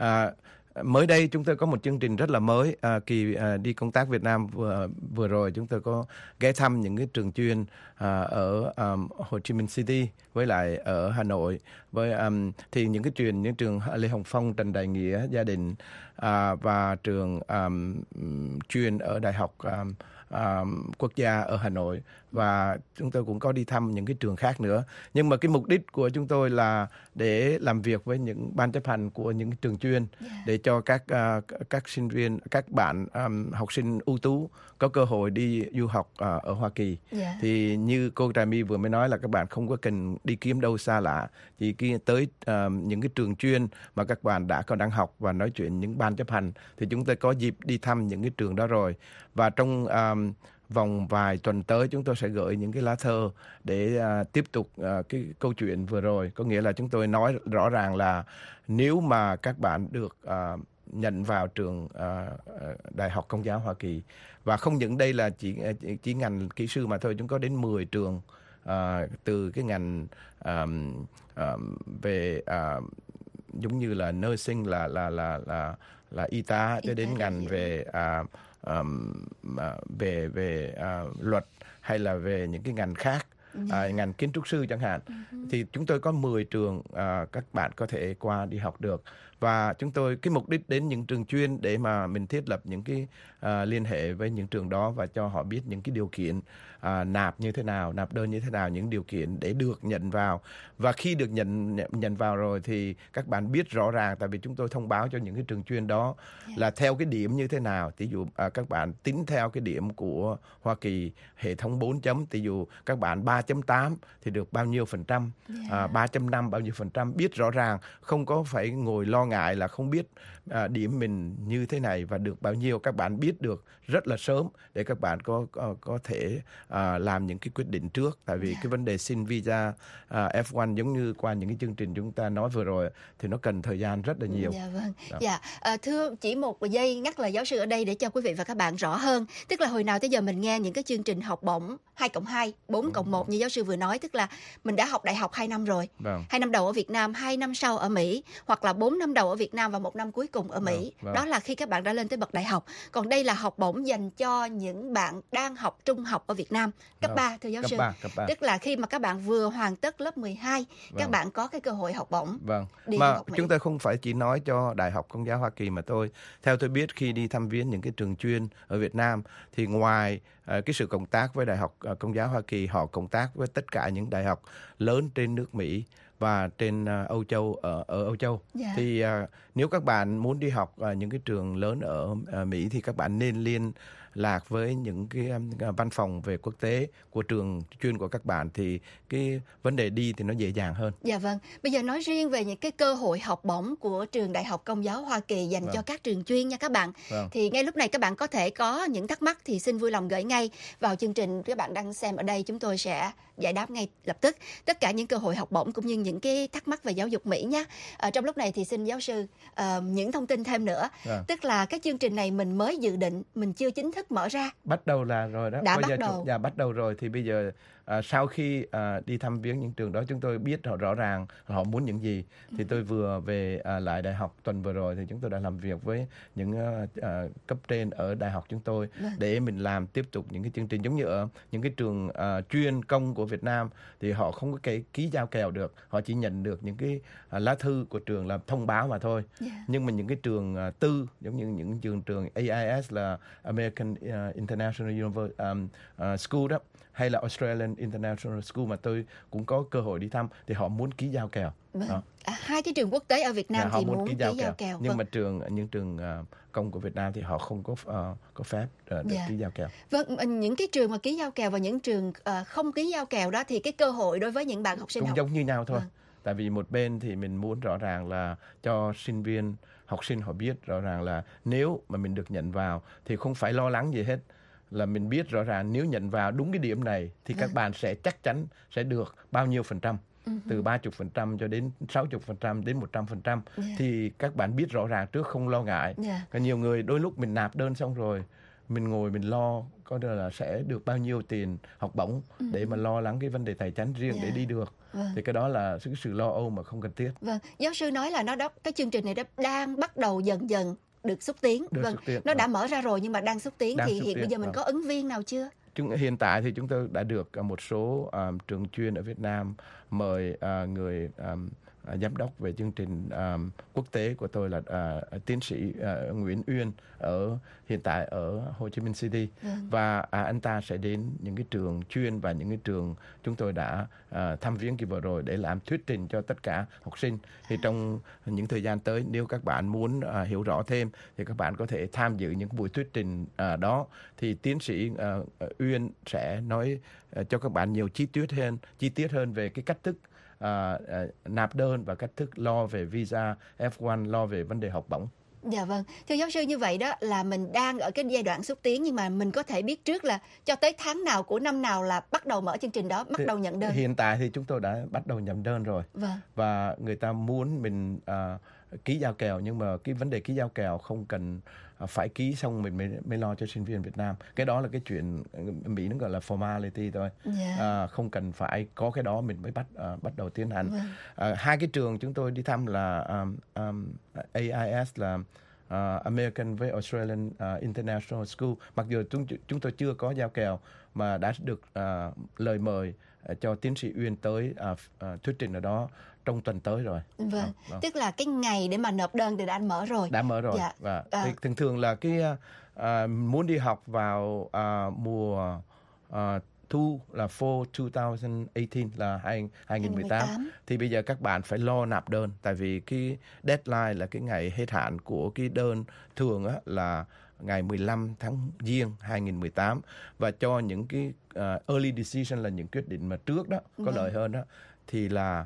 Mới đây chúng tôi có một chương trình rất là mới. Kỳ đi công tác Việt Nam vừa rồi chúng tôi có ghé thăm những cái trường chuyên ở Hồ Chí Minh City với lại ở Hà Nội. Thì những trường Lê Hồng Phong, Trần Đại Nghĩa, Gia Đình và trường chuyên ở Đại học Quốc gia ở Hà Nội, và chúng tôi cũng có đi thăm những cái trường khác nữa. Nhưng mà cái mục đích của chúng tôi là để làm việc với những ban chấp hành của những trường chuyên để cho các sinh viên, các bạn học sinh ưu tú có cơ hội đi du học ở Hoa Kỳ. Thì như cô Trà My vừa mới nói là các bạn không có cần đi kiếm đâu xa lạ, chỉ tới những cái trường chuyên mà các bạn đang học và nói chuyện những ban chấp hành. Thì chúng tôi có dịp đi thăm những cái trường đó rồi. Và trong vòng vài tuần tới chúng tôi sẽ gửi những cái lá thơ để tiếp tục cái câu chuyện vừa rồi. Có nghĩa là chúng tôi nói rõ ràng là nếu mà các bạn được nhận vào trường Đại học Công giáo Hoa Kỳ, và không những đây là chỉ ngành kỹ sư mà thôi, chúng có đến 10 trường từ cái ngành về giống như là nursing là y tá, cho đến ngành về luật, hay là về những cái ngành khác, ngành kiến trúc sư chẳng hạn. Thì chúng tôi có 10 trường các bạn có thể qua đi học được. Và chúng tôi cái mục đích đến những trường chuyên để mà mình thiết lập những cái liên hệ với những trường đó và cho họ biết những cái điều kiện nạp như thế nào, nạp đơn như thế nào, những điều kiện để được nhận vào. Và khi được nhận vào rồi thì các bạn biết rõ ràng, tại vì chúng tôi thông báo cho những cái trường chuyên đó là theo cái điểm như thế nào. Ví dụ các bạn tính theo cái điểm của Hoa Kỳ, hệ thống 4 chấm, ví dụ các bạn 3.8 thì được bao nhiêu phần trăm, 3.5 bao nhiêu phần trăm, biết rõ ràng, không có phải ngồi lo ngại là không biết điểm mình như thế này và được bao nhiêu. Các bạn biết được rất là sớm để các bạn có thể làm những cái quyết định trước. Tại vì cái vấn đề xin visa F1 giống như qua những cái chương trình chúng ta nói vừa rồi thì nó cần thời gian rất là nhiều. Dạ vâng. Thưa, chỉ một giây ngắt lời giáo sư ở đây để cho quý vị và các bạn rõ hơn. Tức là hồi nào tới giờ mình nghe những cái chương trình học bổng 2+2, 4+1 như giáo sư vừa nói, tức là mình đã học đại học 2 năm rồi. 2 năm đầu ở Việt Nam, 2 năm sau ở Mỹ, hoặc là 4 năm đầu ở Việt Nam và 1 năm cuối cùng ở Mỹ. Đó là khi các bạn đã lên tới bậc đại học. Còn đây là học bổng dành cho những bạn đang học trung học ở Việt Nam, cấp 3, thưa giáo sư. Cấp 3. Tức là khi mà các bạn vừa hoàn tất lớp 12, các bạn có cái cơ hội học bổng. Mà chúng tôi không phải chỉ nói cho Đại học Công giáo Hoa Kỳ mà thôi. Theo tôi biết, khi đi thăm viếng những cái trường chuyên ở Việt Nam thì ngoài cái sự cộng tác với Đại học Công giáo Hoa Kỳ, họ cộng tác với tất cả những đại học lớn trên nước Mỹ và trên Âu Châu, ở Âu Châu. Thì nếu các bạn muốn đi học những cái trường lớn ở Mỹ thì các bạn nên liên lạc với những cái văn phòng về quốc tế của trường chuyên của các bạn, thì cái vấn đề đi thì nó dễ dàng hơn. Dạ vâng. Bây giờ nói riêng về những cái cơ hội học bổng của trường Đại học Công giáo Hoa Kỳ dành cho các trường chuyên nha các bạn. Thì ngay lúc này các bạn có thể có những thắc mắc thì xin vui lòng gửi ngay vào chương trình các bạn đang xem ở đây, chúng tôi sẽ giải đáp ngay lập tức tất cả những cơ hội học bổng cũng như những cái thắc mắc về giáo dục Mỹ nhé. Trong lúc này thì xin giáo sư những thông tin thêm nữa. Tức là cái chương trình này mình mới dự định, mình chưa chính thức mở ra. Bắt đầu là rồi đó. Bắt đầu rồi thì bây giờ sau khi đi thăm viếng những trường đó, chúng tôi biết họ rõ ràng họ muốn những gì. Thì tôi vừa về lại đại học tuần vừa rồi thì chúng tôi đã làm việc với những cấp trên ở đại học chúng tôi để mình làm tiếp tục những cái chương trình giống như ở những cái trường chuyên công của Việt Nam thì họ không có cái ký giao kèo được, họ chỉ nhận được những cái lá thư của trường là thông báo mà thôi. Nhưng mà những cái trường tư giống như những trường AIS là American International School đó, hay là Australian International School mà tôi cũng có cơ hội đi thăm thì họ muốn ký giao kèo. Hai cái trường quốc tế ở Việt Nam thì muốn ký giao kèo. Nhưng mà những trường công của Việt Nam thì họ không có phép để ký giao kèo. Vâng, những cái trường mà ký giao kèo và những trường không ký giao kèo đó thì cái cơ hội đối với những bạn học sinh cũng giống như nhau thôi. Tại vì một bên thì mình muốn rõ ràng là cho sinh viên, học sinh họ biết rõ ràng là nếu mà mình được nhận vào thì không phải lo lắng gì hết. Là mình biết rõ ràng nếu nhận vào đúng cái điểm này thì các bạn sẽ chắc chắn sẽ được bao nhiêu phần trăm. Từ 30% cho đến 60% đến 100%. Thì các bạn biết rõ ràng trước, không lo ngại. Còn nhiều người đôi lúc mình nạp đơn xong rồi mình ngồi mình lo có nghĩa là sẽ được bao nhiêu tiền học bổng để mà lo lắng cái vấn đề tài chính riêng để đi được. Thì cái đó là sự lo âu mà không cần thiết. Giáo sư nói là cái chương trình này đang bắt đầu dần dần được xúc tiến. Nó đã mở ra rồi nhưng mà đang xúc tiến. Thì hiện bây giờ mình có ứng viên nào chưa? Hiện tại thì chúng tôi đã được một số trường chuyên ở Việt Nam mời người giám đốc về chương trình quốc tế của tôi là tiến sĩ Nguyễn Uyên hiện tại ở Hồ Chí Minh City. Và anh ta sẽ đến những cái trường chuyên và những cái trường chúng tôi đã thăm viếng kỳ vừa rồi để làm thuyết trình cho tất cả học sinh. Thì trong những thời gian tới, nếu các bạn muốn hiểu rõ thêm thì các bạn có thể tham dự những buổi thuyết trình đó. Thì tiến sĩ Uyên sẽ nói cho các bạn nhiều chi tiết hơn về cái cách thức nạp đơn và cách thức lo về visa F1, lo về vấn đề học bổng. Dạ vâng. Thưa giáo sư, như vậy đó là mình đang ở cái giai đoạn xúc tiến, nhưng mà mình có thể biết trước là cho tới tháng nào của năm nào là bắt đầu mở chương trình đó, bắt đầu nhận đơn. Hiện tại thì chúng tôi đã bắt đầu nhận đơn rồi. Vâng. Và người ta muốn mình ký giao kèo, nhưng mà cái vấn đề ký giao kèo không cần phải ký xong mình mới lo cho sinh viên Việt Nam. Cái đó là cái chuyện Mỹ nó gọi là formality thôi. Không cần phải có cái đó mình mới bắt đầu tiến hành. Hai cái trường chúng tôi đi thăm là AIS là American với Australian International School. Mặc dù chúng tôi chưa có giao kèo mà đã được lời mời cho tiến sĩ Uyên tới thuyết trình ở đó trong tuần tới rồi. Vâng. Tức là cái ngày để mà nộp đơn thì đã mở rồi. Đã mở rồi. Dạ. Và thường thường là cái muốn đi học vào mùa thu là fall 2018 là 2018 thì bây giờ các bạn phải lo nạp đơn, tại vì cái deadline là cái ngày hết hạn của cái đơn thường á là ngày 15 tháng Giêng 2018, và cho những cái early decision là những quyết định mà trước đó có lợi hơn đó thì là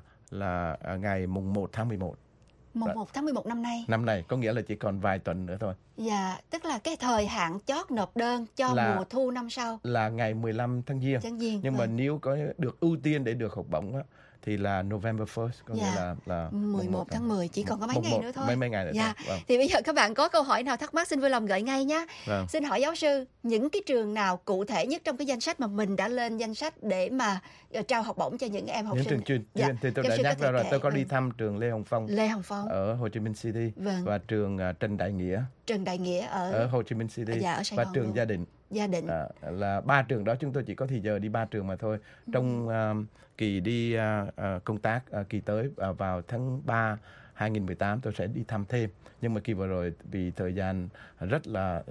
ngày mùng 1 tháng 11. Mùng 1 tháng 11 năm nay. Năm này có nghĩa là chỉ còn vài tuần nữa thôi. Dạ, tức là cái thời hạn chót nộp đơn cho mùa thu năm sau là ngày 15 tháng Giêng. Nhưng mà nếu có được ưu tiên để được học bổng á thì là November 1st, có nghĩa là 11 tháng 10, chỉ còn có mấy ngày nữa thôi. Mấy ngày nữa thôi. Vâng. Thì bây giờ các bạn có câu hỏi nào thắc mắc xin vui lòng gửi ngay nhé. Vâng. Xin hỏi giáo sư, những cái trường nào cụ thể nhất trong cái danh sách mà mình đã lên danh sách để mà trao học bổng cho những em học sinh? Những trường chuyên thì tôi đã nhắc ra rồi. Tôi có đi thăm trường Lê Hồng Phong ở Hồ Chí Minh City, và trường Trần Đại Nghĩa ở Hồ Chí Minh City, ở và trường luôn. Gia Định. Là 3 trường đó chúng tôi chỉ có thì giờ đi 3 trường mà thôi. Trong kỳ đi công tác kỳ tới vào tháng 3 2018 tôi sẽ đi thăm thêm, nhưng mà kỳ vừa rồi vì thời gian rất là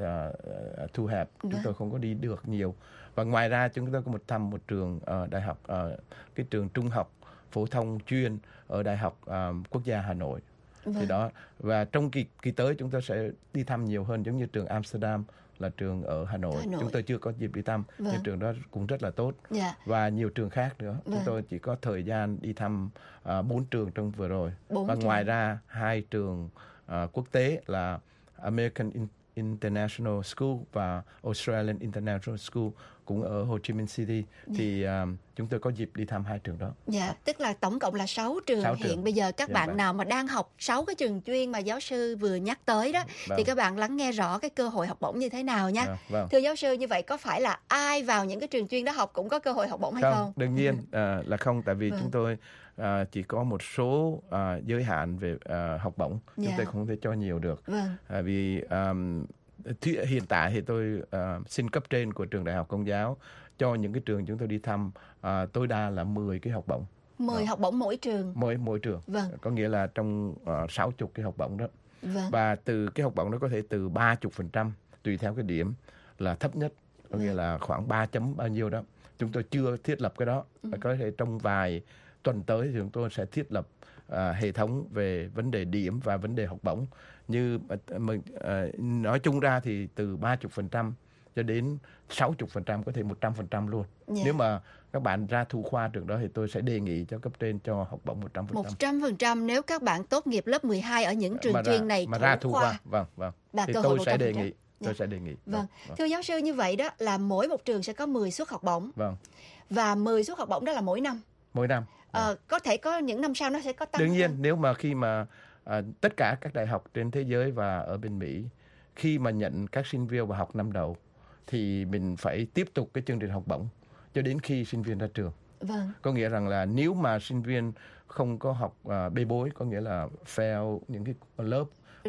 thu hẹp chúng tôi không có đi được nhiều. Và ngoài ra chúng tôi có thăm một trường đại học, cái trường trung học phổ thông chuyên ở Đại học Quốc gia Hà Nội. Thì đó, và trong kỳ tới chúng tôi sẽ đi thăm nhiều hơn, giống như trường Amsterdam là trường ở Hà Nội. Chúng tôi chưa có dịp đi thăm, nhưng trường đó cũng rất là tốt. Và nhiều trường khác nữa. Chúng tôi chỉ có thời gian đi thăm 4 trường trong vừa rồi. Và ngoài ra 2 trường quốc tế là American International School và Australian International School cũng ở Hồ Chí Minh City. Thì chúng tôi có dịp đi thăm 2 trường đó. Dạ, tức là tổng cộng là 6 trường. Hiện bây giờ các bạn nào mà đang học 6 cái trường chuyên mà giáo sư vừa nhắc tới đó, thì các bạn lắng nghe rõ cái cơ hội học bổng như thế nào nha. Thưa giáo sư, như vậy có phải là ai vào những cái trường chuyên đó học cũng có cơ hội học bổng hay không? Đương nhiên là không, tại vì chúng tôi chỉ có một số giới hạn về học bổng. Chúng tôi không thể cho nhiều được. Vì hiện tại thì tôi xin cấp trên của trường Đại học Công giáo cho những cái trường chúng tôi đi thăm tối đa là 10 cái học bổng. 10 học bổng mỗi trường. Mỗi trường. Có nghĩa là trong 60 cái học bổng đó. Và từ cái học bổng đó có thể từ 30% tùy theo cái điểm là thấp nhất, có nghĩa là khoảng 3 chấm bao nhiêu đó. Chúng tôi chưa thiết lập cái đó. Có thể trong vài tuần tới thì chúng tôi sẽ thiết lập hệ thống về vấn đề điểm và vấn đề học bổng. Như nói chung ra thì từ 30% cho đến 60%, có thể 100% luôn. Nếu mà các bạn ra thủ khoa trường đó thì tôi sẽ đề nghị cho cấp trên cho học bổng 100%. 100% nếu các bạn tốt nghiệp lớp 12 ở những trường chuyên này mà ra thủ khoa. Thì tôi sẽ đề nghị. Thưa giáo sư, như vậy đó là mỗi một trường sẽ có 10 suất học bổng. Và 10 suất học bổng đó là mỗi năm. Có thể có những năm sau nó sẽ có tăng. Đương nhiên, nếu mà khi mà tất cả các đại học trên thế giới và ở bên Mỹ khi mà nhận các sinh viên vào học năm đầu thì mình phải tiếp tục cái chương trình học bổng cho đến khi sinh viên ra trường. Có nghĩa rằng là nếu mà sinh viên không có học bê bối, có nghĩa là fail những cái lớp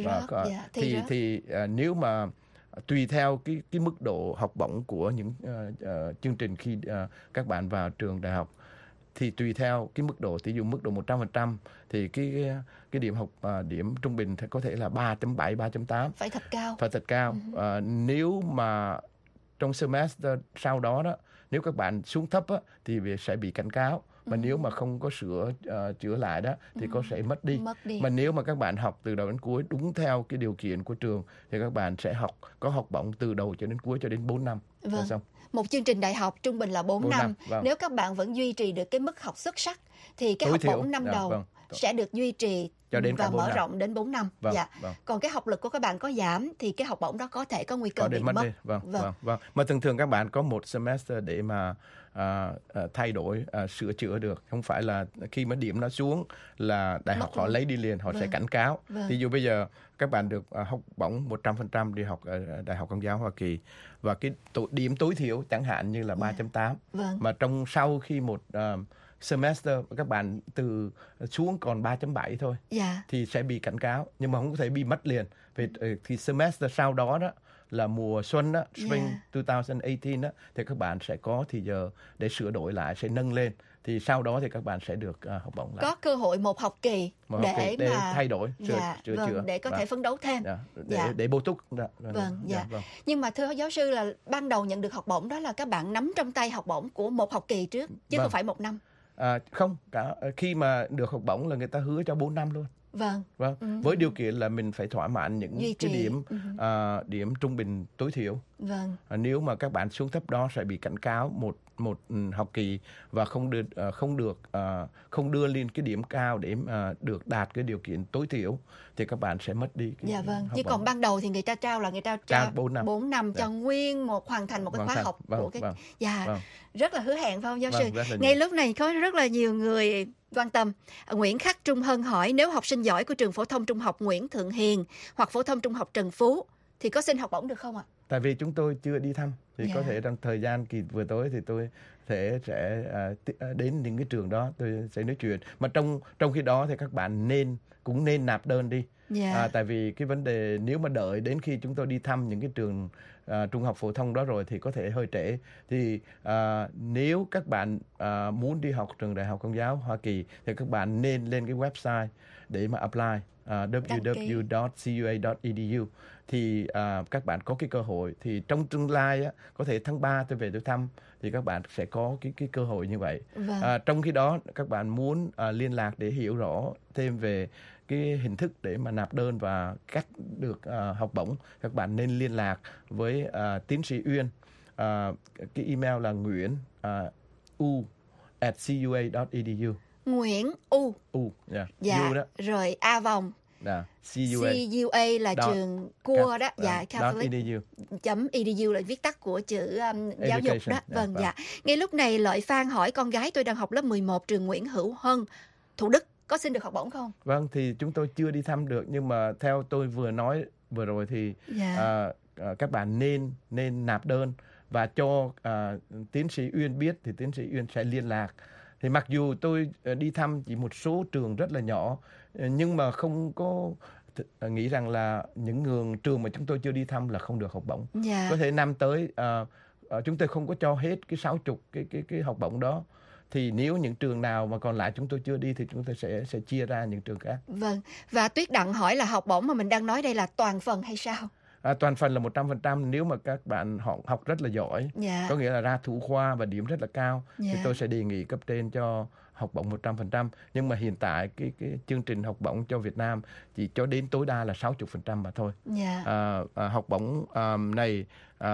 thì nếu mà tùy theo cái mức độ học bổng của những chương trình khi các bạn vào trường đại học, thì tùy theo cái mức độ, ví dụ mức độ 100% thì cái điểm học điểm trung bình có thể là 3.7, 3.8. Phải thật cao. Nếu mà trong semester sau đó nếu các bạn xuống thấp thì sẽ bị cảnh cáo. Mà nếu mà không có chữa lại đó thì sẽ mất đi. Mà nếu mà các bạn học từ đầu đến cuối đúng theo cái điều kiện của trường thì các bạn sẽ có học bổng từ đầu cho đến cuối cho đến 4 năm. Một chương trình đại học trung bình là 4 năm. Nếu các bạn vẫn duy trì được cái mức học xuất sắc thì cái học bổng năm đầu sẽ được duy trì cho đến và cả 4 mở năm. rộng đến 4 năm. Vâng, Dạ. vâng. Còn cái học lực của các bạn có giảm thì cái học bổng đó có thể có nguy cơ Có bị để mất mất. đi. Vâng, Vâng. vâng, vâng. Mà thường các bạn có một semester để mà thay đổi, sửa chữa được. Không phải là khi mà điểm nó xuống là đại học Mất họ luôn. lấy đi liền, họ sẽ Vâng. cảnh cáo. Vâng. Ví dụ bây giờ các bạn được học bổng 100% đi học ở Đại học Công giáo Hoa Kỳ, và cái điểm tối thiểu chẳng hạn như là 3.8. Vâng. Mà sau khi một semester các bạn từ xuống còn 3.7 thôi, Dạ. thì sẽ bị cảnh cáo, nhưng mà không có thể bị mất liền. Vì thì semester sau đó là mùa xuân đó, spring 2018 đó, thì các bạn sẽ có thì giờ để sửa đổi lại, sẽ nâng lên, thì sau đó thì các bạn sẽ được học bổng lại. Có cơ hội một học kỳ để thay đổi, sửa chữa, để có thể phấn đấu thêm. Để bổ túc. Vâng. Nhưng mà thưa giáo sư là ban đầu nhận được học bổng đó là các bạn nắm trong tay học bổng của một học kỳ trước, chứ không phải 1 năm. Không, khi mà được học bổng là người ta hứa cho 4 năm luôn. Vâng. Với điều kiện là mình phải thỏa mãn những cái điểm điểm trung bình tối thiểu. Vâng. Nếu mà các bạn xuống thấp đó sẽ bị cảnh cáo một học kỳ, và không đưa lên cái điểm cao để được đạt cái điều kiện tối thiểu, thì các bạn sẽ mất đi cái Dạ vâng. học Chứ bổng. còn ban đầu thì người ta trao Trao 4 năm. cho nguyên hoàn thành một cái khóa học của cái. Dạ. Vâng. Rất là hứa hẹn phải không giáo sư? Rất là Ngay lúc này có rất là nhiều người quan tâm. Nguyễn Khắc Trung Hân hỏi, nếu học sinh giỏi của trường phổ thông trung học Nguyễn Thượng Hiền hoặc phổ thông trung học Trần Phú thì có xin học bổng được không ạ? Tại vì chúng tôi chưa đi thăm, thì có thể trong thời gian kỳ vừa tới thì tôi sẽ đến những cái trường đó, tôi sẽ nói chuyện. Mà trong khi đó thì các bạn cũng nên nạp đơn đi. Tại vì cái vấn đề nếu mà đợi đến khi chúng tôi đi thăm những cái trường trung học phổ thông đó rồi thì có thể hơi trễ. Thì nếu các bạn muốn đi học trường Đại học Công giáo Hoa Kỳ thì các bạn nên lên cái website để mà apply, www.cua.edu, thì các bạn có cái cơ hội. Thì trong tương lai có thể tháng 3 tôi về tôi thăm, thì các bạn sẽ có cái cơ hội như vậy. Trong khi đó các bạn muốn liên lạc để hiểu rõ thêm về cái hình thức để mà nạp đơn và cách được học bổng, các bạn nên liên lạc với tiến sĩ Uyên. Cái email là nguyễn.u@cua.edu. Nguyễn U. Dạ. U đó. Rồi A vòng. CUA là trường cua đó. Dạ. Catholic.edu là viết tắt của chữ giáo dục đó. Vâng. Dạ. Ngay lúc này Lợi Phan hỏi, con gái tôi đang học lớp 11 trường Nguyễn Hữu Hân, Thủ Đức, có xin được học bổng không? Vâng, thì chúng tôi chưa đi thăm được, nhưng mà theo tôi vừa nói vừa rồi thì các bạn nên nạp đơn và cho tiến sĩ Uyên biết, thì tiến sĩ Uyên sẽ liên lạc. Thì mặc dù tôi đi thăm chỉ một số trường rất là nhỏ, nhưng mà không có nghĩ rằng là những trường mà chúng tôi chưa đi thăm là không được học bổng. Có thể năm tới chúng tôi không có cho hết cái 60 cái học bổng đó. Thì nếu những trường nào mà còn lại chúng tôi chưa đi thì chúng tôi sẽ chia ra những trường khác. Vâng. Và Tuyết Đặng hỏi là học bổng mà mình đang nói đây là toàn phần hay sao? Toàn phần là 100% nếu mà các bạn học rất là giỏi, có nghĩa là ra thủ khoa và điểm rất là cao, thì tôi sẽ đề nghị cấp trên cho học bổng 100%. Nhưng mà hiện tại cái chương trình học bổng cho Việt Nam chỉ cho đến tối đa là 60% mà thôi. Học bổng này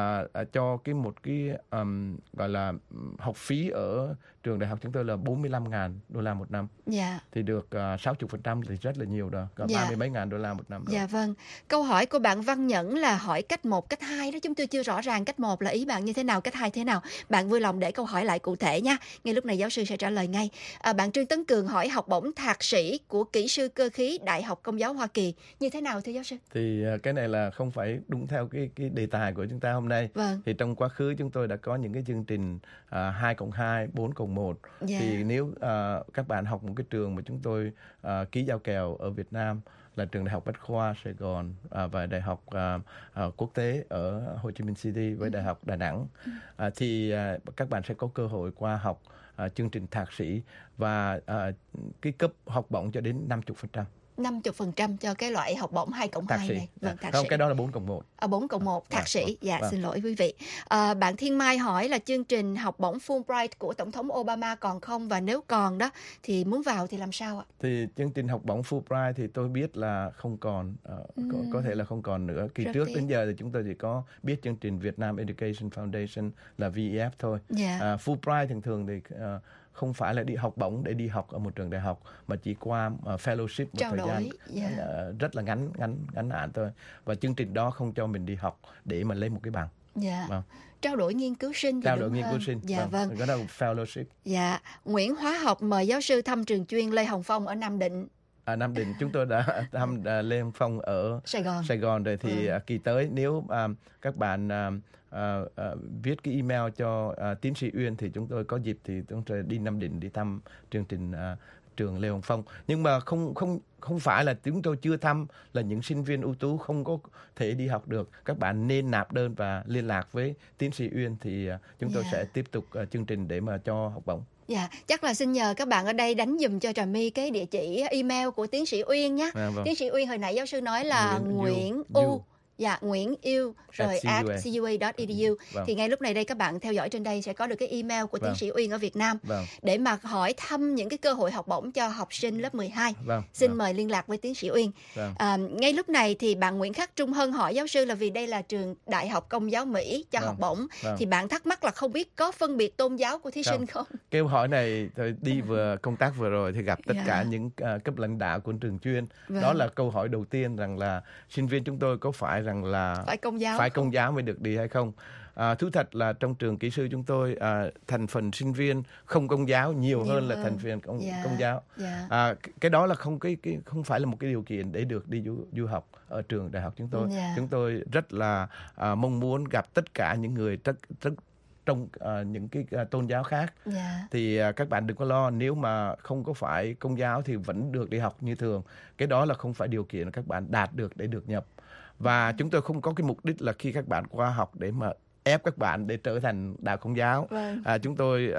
cho một cái gọi là học phí ở trường đại học chúng tôi là $45,000 một năm. Thì được 60% thì rất là nhiều rồi, có 30 mấy ngàn đô la một năm rồi. Dạ vâng. Câu hỏi của bạn Văn Nhẫn là hỏi cách 1, cách 2 đó, chúng tôi chưa rõ ràng cách 1 là ý bạn như thế nào, cách 2 thế nào. Bạn vui lòng để câu hỏi lại cụ thể nha. Ngay lúc này giáo sư sẽ trả lời ngay. Bạn Trương Tấn Cường hỏi học bổng thạc sĩ của kỹ sư cơ khí Đại học Công giáo Hoa Kỳ như thế nào thưa giáo sư? Thì cái này là không phải đúng theo cái đề tài của chúng ta hôm nay. Thì trong quá khứ chúng tôi đã có những cái chương trình 2+2, 4+1. Thì nếu các bạn học một cái trường mà chúng tôi ký giao kèo ở Việt Nam là trường Đại học Bách khoa Sài Gòn và Đại học Quốc tế ở Hồ Chí Minh City với Đại học Đà Nẵng, thì các bạn sẽ có cơ hội qua học chương trình thạc sĩ và cái cấp học bổng cho đến 50%. 50% cho cái loại học bổng 2+2 này. Vâng, thạc sĩ. Cái đó là 4+1. 4+1, thạc sĩ. Xin lỗi quý vị. Bạn Thiên Mai hỏi là chương trình học bổng Fulbright của Tổng thống Obama còn không? Và nếu còn đó thì muốn vào thì làm sao ạ? Thì chương trình học bổng Fulbright thì tôi biết là không còn, có thể là không còn nữa. Kỳ trước đến giờ thì chúng tôi chỉ có biết chương trình Vietnam Education Foundation là VEF thôi. Fulbright thường thì không phải là đi học bổng để đi học ở một trường đại học, mà chỉ qua fellowship một Trao thời đổi, gian rất là ngắn hạn thôi. Và chương trình đó không cho mình đi học để mà lấy một cái bằng. Dạ. Vâng. Trao đổi nghiên cứu sinh thì Trao đúng đổi nghiên cứu hơn. sinh. Dạ vâng. Đó là fellowship. Dạ. Nguyễn Hóa Học mời giáo sư thăm trường chuyên Lê Hồng Phong ở Nam Định. Nam Định chúng tôi đã thăm Lê Hồng Phong ở Sài Gòn rồi, thì kỳ tới nếu các bạn viết cái email cho tiến sĩ Uyên thì chúng tôi có dịp thì chúng tôi đi Nam Định đi thăm chương trình trường Lê Hồng Phong. Nhưng mà không phải là chúng tôi chưa thăm là những sinh viên ưu tú không có thể đi học được. Các bạn nên nạp đơn và liên lạc với tiến sĩ Uyên thì chúng tôi sẽ tiếp tục chương trình để mà cho học bổng. Dạ, chắc là xin nhờ các bạn ở đây đánh giùm cho Trà My cái địa chỉ email của tiến sĩ Uyên nhé. Vâng. Tiến sĩ Uyên hồi nãy giáo sư nói là Nguyễn Yêu rồi @cua.edu. Thì ngay lúc này đây các bạn theo dõi trên đây sẽ có được cái email của tiến sĩ Uyên ở Việt Nam để mà hỏi thăm những cái cơ hội học bổng cho học sinh lớp 12. Xin mời liên lạc với tiến sĩ Uyên. Ngay lúc này thì bạn Nguyễn Khắc Trung Hân hỏi giáo sư là vì đây là trường Đại học Công giáo Mỹ cho học bổng thì bạn thắc mắc là không biết có phân biệt tôn giáo của thí sinh không? Câu hỏi này tôi đi vừa công tác vừa rồi thì gặp tất cả những cấp lãnh đạo của trường chuyên. Đó là câu hỏi đầu tiên, rằng là sinh viên chúng tôi có phải rằng là phải công giáo mới được đi hay không. Thú thật là trong trường kỹ sư chúng tôi thành phần sinh viên không công giáo nhiều hơn là thành phần công giáo. Cái đó là không phải là một cái điều kiện để được đi du học ở trường đại học chúng tôi. Chúng tôi rất là mong muốn gặp tất cả những người trong những cái tôn giáo khác. Thì các bạn đừng có lo, nếu mà không có phải công giáo thì vẫn được đi học như thường. Cái đó là không phải điều kiện các bạn đạt được để được nhập. Và chúng tôi không có cái mục đích là khi các bạn qua học để mà ép các bạn để trở thành đạo công giáo. Chúng tôi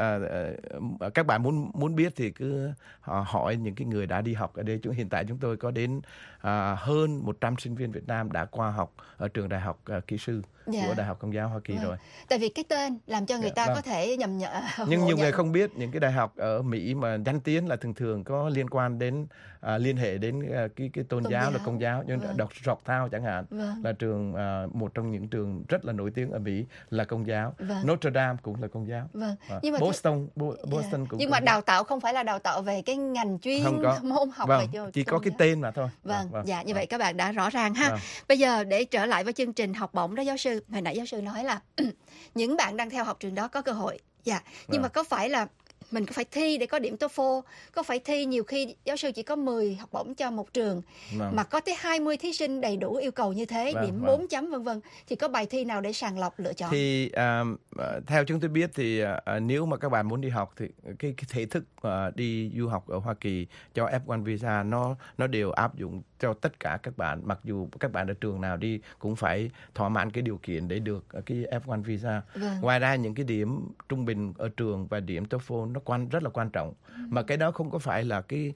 các bạn muốn biết thì cứ hỏi những cái người đã đi học ở đây. Hiện tại chúng tôi có đến hơn 100 sinh viên Việt Nam đã qua học ở trường đại học kỹ sư của Đại học Công giáo Hoa Kỳ rồi. Tại vì cái tên làm cho người ta có thể nhầm nhận. Nhưng nhiều người không biết những cái đại học ở Mỹ mà danh tiếng là thường có liên quan đến liên hệ đến cái tôn giáo là công giáo. Nhưng đọc Georgetown chẳng hạn là trường một trong những trường rất là nổi tiếng ở Mỹ là công giáo. Notre Dame cũng là công giáo. Nhưng mà Boston cũng. Nhưng mà đào tạo không phải là đào tạo về cái ngành chuyên môn học chỉ có cái tên mà thôi. Dạ, như vậy các bạn đã rõ ràng ha. Bây giờ để trở lại với chương trình học bổng đó giáo sư, hồi nãy giáo sư nói là những bạn đang theo học trường đó có cơ hội. Nhưng mà có phải là mình có phải thi để có điểm TOEFL, có phải thi, nhiều khi giáo sư chỉ có 10 học bổng cho một trường mà có tới 20 thí sinh đầy đủ yêu cầu như thế, điểm 4 chấm vân vân, thì có bài thi nào để sàng lọc lựa chọn? Thì theo chúng tôi biết thì nếu mà các bạn muốn đi học thì cái thể thức đi du học ở Hoa Kỳ cho F1 visa nó đều áp dụng cho tất cả các bạn, mặc dù các bạn ở trường nào đi cũng phải thỏa mãn cái điều kiện để được cái F1 visa. Ngoài ra những cái điểm trung bình ở trường và điểm TOEFL nó rất là quan trọng, mà cái đó không có phải là cái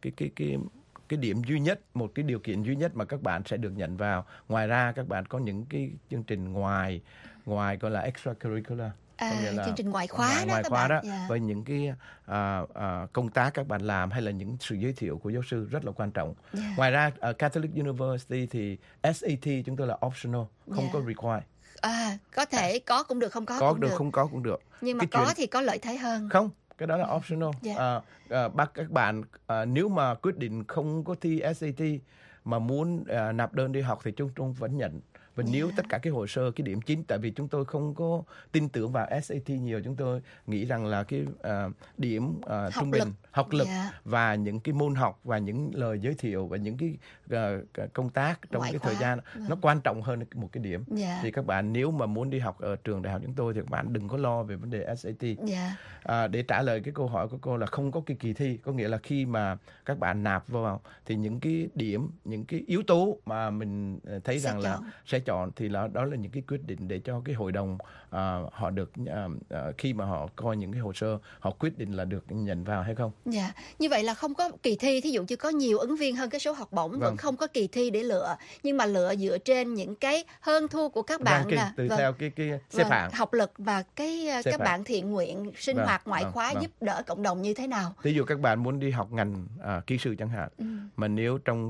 điểm duy nhất, một cái điều kiện duy nhất mà các bạn sẽ được nhận vào. Ngoài ra các bạn có những cái chương trình ngoài gọi là extracurricular, chương trình ngoại khóa đó với những cái công tác các bạn làm hay là những sự giới thiệu của giáo sư rất là quan trọng. Ngoài ra ở Catholic University thì SAT chúng tôi là optional, không có require. Có thể có cũng được, không có cũng được. Không có cũng được. Nhưng mà có thì có lợi thế hơn. Không, cái đó là optional. Bắt các bạn nếu mà quyết định không có thi SAT mà muốn nạp đơn đi học thì chúng tôi vẫn nhận. Và nếu tất cả cái hồ sơ, cái điểm 9, tại vì chúng tôi không có tin tưởng vào SAT nhiều, chúng tôi nghĩ rằng là cái điểm trung bình, học lực và những cái môn học và những lời giới thiệu và những cái công tác trong cái thời gian nó quan trọng hơn một cái điểm. Thì các bạn nếu mà muốn đi học ở trường đại học chúng tôi thì các bạn đừng có lo về vấn đề SAT. Để trả lời cái câu hỏi của cô là không có cái kỳ thi, có nghĩa là khi mà các bạn nạp vào thì những cái điểm, những cái yếu tố mà mình thấy rằng là sẽ chọn thì đó là những cái quyết định để cho cái hội đồng họ được khi mà họ coi những cái hồ sơ họ quyết định là được nhận vào hay không. Như vậy là không có kỳ thi, thí dụ như có nhiều ứng viên hơn cái số học bổng, vẫn không có kỳ thi để lựa, nhưng mà lựa dựa trên những cái hơn thua của các bạn là theo cái xếp hạng học lực và cái các bạn thiện nguyện sinh hoạt ngoại khóa giúp đỡ cộng đồng như thế nào. Ví dụ các bạn muốn đi học ngành kỹ sư chẳng hạn, mà nếu trong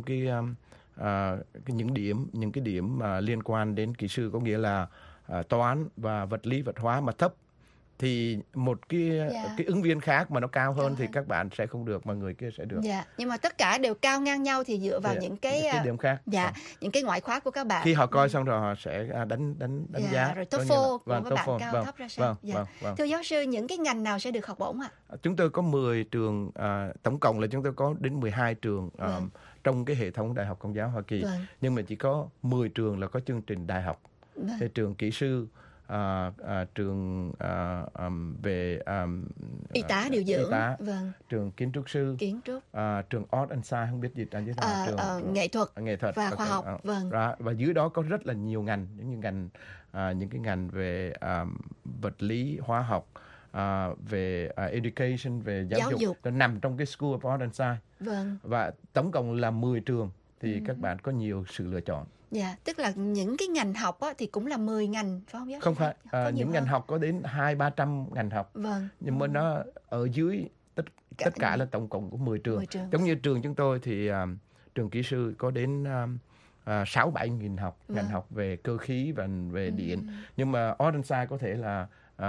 những cái điểm mà liên quan đến kỹ sư, có nghĩa là toán và vật lý vật hóa mà thấp, thì một cái ứng viên khác mà nó cao hơn thì các bạn sẽ không được mà người kia sẽ được. Dạ, nhưng mà tất cả đều cao ngang nhau thì dựa vào những cái điểm khác. Dạ, những cái ngoại khóa của các bạn. Khi họ coi xong rồi họ sẽ đánh giá. Rồi TOEFL của các bạn cao vâng, thấp ra sao? Vâng. Thưa giáo sư, những cái ngành nào sẽ được học bổng ạ? Chúng tôi có 10 trường, tổng cộng là chúng tôi có đến 12 trường trong cái hệ thống Đại học Công giáo Hoa Kỳ. Nhưng mà chỉ có 10 trường là có chương trình đại học. Thì trường kỹ sư, trường về y tá điều dưỡng, trường kiến trúc sư, trường Art and Science, không biết gì là trường nghệ thuật và khoa học. Và dưới đó có rất là nhiều ngành, những cái ngành về vật lý, hóa học, về education, về giáo dục, nó nằm trong cái School of Art and Science. Và tổng cộng là 10 trường thì các bạn có nhiều sự lựa chọn. Dạ, tức là những cái ngành học á, thì cũng là 10 ngành, phải không? Không phải, những ngành học có đến 200-300 ngành học. Nhưng mà nó ở dưới tất cả là tổng cộng của 10 trường. Giống như trường chúng tôi thì trường kỹ sư có đến 6-7 nghìn ngành học về cơ khí và về điện. Nhưng mà Art and Science có thể là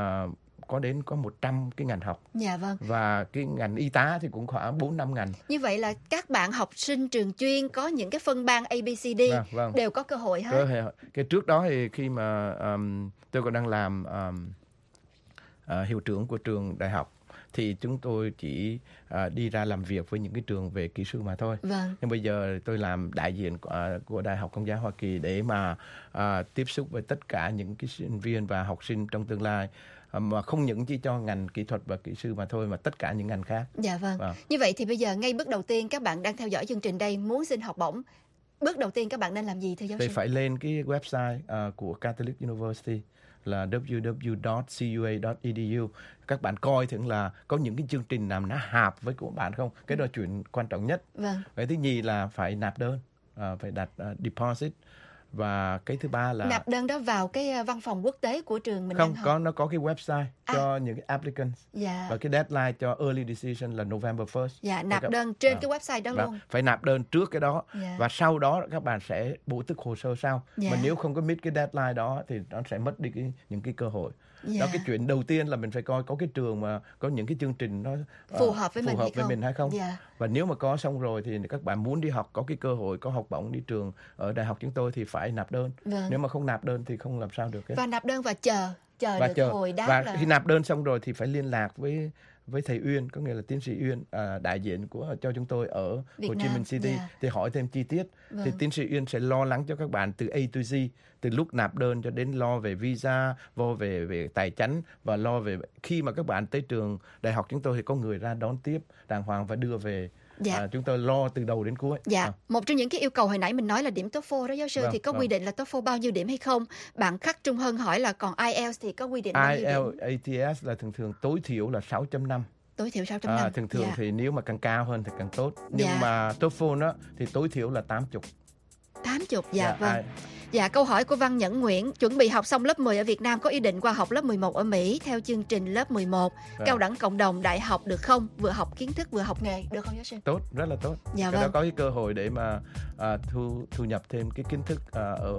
có 100 cái ngành học. Và cái ngành y tá thì cũng khoảng 4-5 ngành. Như vậy là các bạn học sinh trường chuyên có những cái phân ban ABCD đều có cơ hội hết. Cái trước đó thì khi mà tôi còn đang làm hiệu trưởng của trường đại học thì chúng tôi chỉ đi ra làm việc với những cái trường về kỹ sư mà thôi. Nhưng bây giờ tôi làm đại diện của Đại học Công giáo Hoa Kỳ để mà tiếp xúc với tất cả những cái sinh viên và học sinh trong tương lai, mà không những chỉ cho ngành kỹ thuật và kỹ sư mà thôi, mà tất cả những ngành khác. Như vậy thì bây giờ ngay bước đầu tiên các bạn đang theo dõi chương trình đây, muốn xin học bổng, bước đầu tiên các bạn nên làm gì thưa giáo sư? Thì phải lên cái website của Catholic University là www.cua.edu. Các bạn coi thử là có những cái chương trình nào nó hợp với của bạn không. Cái đó là chuyện quan trọng nhất. Cái thứ nhì là phải nạp đơn, phải đặt deposit. Và cái thứ ba là nạp đơn đó vào cái văn phòng quốc tế của trường mình. Nó có cái website cho những cái applicants. Và cái deadline cho early decision là November 1st. Nạp đơn trên cái website đó luôn. Phải nạp đơn trước cái đó. Và sau đó các bạn sẽ bổ túc hồ sơ sau. Mà nếu không có meet cái deadline đó thì nó sẽ mất đi những cái cơ hội. Đó, cái chuyện đầu tiên là mình phải coi có cái trường mà có những cái chương trình nó phù hợp với mình hay không. Và nếu mà có xong rồi thì các bạn muốn đi học, có cái cơ hội, có học bổng đi trường ở đại học chúng tôi thì phải nạp đơn. Nếu mà không nạp đơn thì không làm sao được. Và nạp đơn và chờ được hồi đáp. Và khi nạp đơn xong rồi thì phải liên lạc với thầy Uyên, có nghĩa là tiến sĩ Uyên, đại diện cho chúng tôi ở Hồ Chí Minh City, thì hỏi thêm chi tiết. Thì tiến sĩ Uyên sẽ lo lắng cho các bạn từ A to Z, từ lúc nạp đơn cho đến lo về visa, về tài chánh, và lo về khi mà các bạn tới trường đại học chúng tôi thì có người ra đón tiếp đàng hoàng và đưa về. Chúng tôi lo từ đầu đến cuối. Một trong những cái yêu cầu hồi nãy mình nói là điểm TOEFL đó giáo sư, thì có quy định là TOEFL bao nhiêu điểm hay không? Bạn Khắc Trung Hân hỏi là còn IELTS thì có quy định bao nhiêu điểm? IELTS là thường tối thiểu là 6.5. Tối thiểu 6.5. Thường thì nếu mà càng cao hơn thì càng tốt. Nhưng mà TOEFL đó thì tối thiểu là 80. 80, vâng. Câu hỏi của Văn Nhẫn Nguyễn, chuẩn bị học xong lớp 10 ở Việt Nam, có ý định qua học lớp 11 ở Mỹ theo chương trình lớp 11, cao đẳng cộng đồng đại học được không? Vừa học kiến thức vừa học nghề, được không giáo sư? Tốt, rất là tốt. Cái đó có cái cơ hội để mà thu nhập thêm cái kiến thức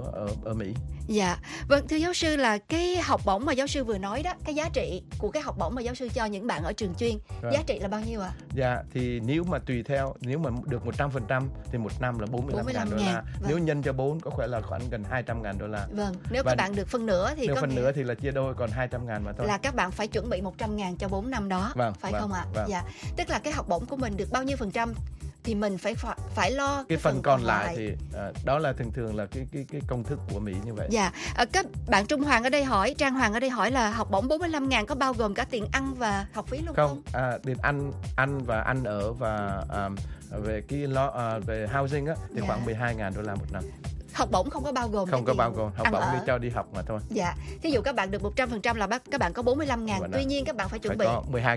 ở Mỹ. Vâng, thưa giáo sư, là cái học bổng mà giáo sư vừa nói đó, cái giá trị của cái học bổng mà giáo sư cho những bạn ở trường chuyên, giá trị là bao nhiêu ạ? Thì nếu mà tùy theo, nếu mà được 100% thì một năm là 45.000 đô la. Nếu nhân cho 4 có phải là khoảng gần 200.000 đô la. Nếu các bạn được phân nửa thì thì là chia đôi còn 200.000 mà thôi. Là các bạn phải chuẩn bị 100.000 cho 4 năm đó, phải không ạ? Tức là cái học bổng của mình được bao nhiêu phần trăm thì mình phải lo cái phần còn lại thì đó là thường là cái công thức của Mỹ như vậy. Các bạn Trung Hoàng ở đây hỏi, Trang Hoàng ở đây hỏi là học bổng 45.000 có bao gồm cả tiền ăn và học phí luôn không? Tiền ăn và ăn ở và về về housing á thì khoảng 12.000 đô la một năm. Học bổng không có bao gồm. Không có bao gồm, học bổng để cho đi học mà thôi. Thí dụ các bạn được 100% là các bạn có 45.000, tuy nhiên các bạn phải chuẩn bị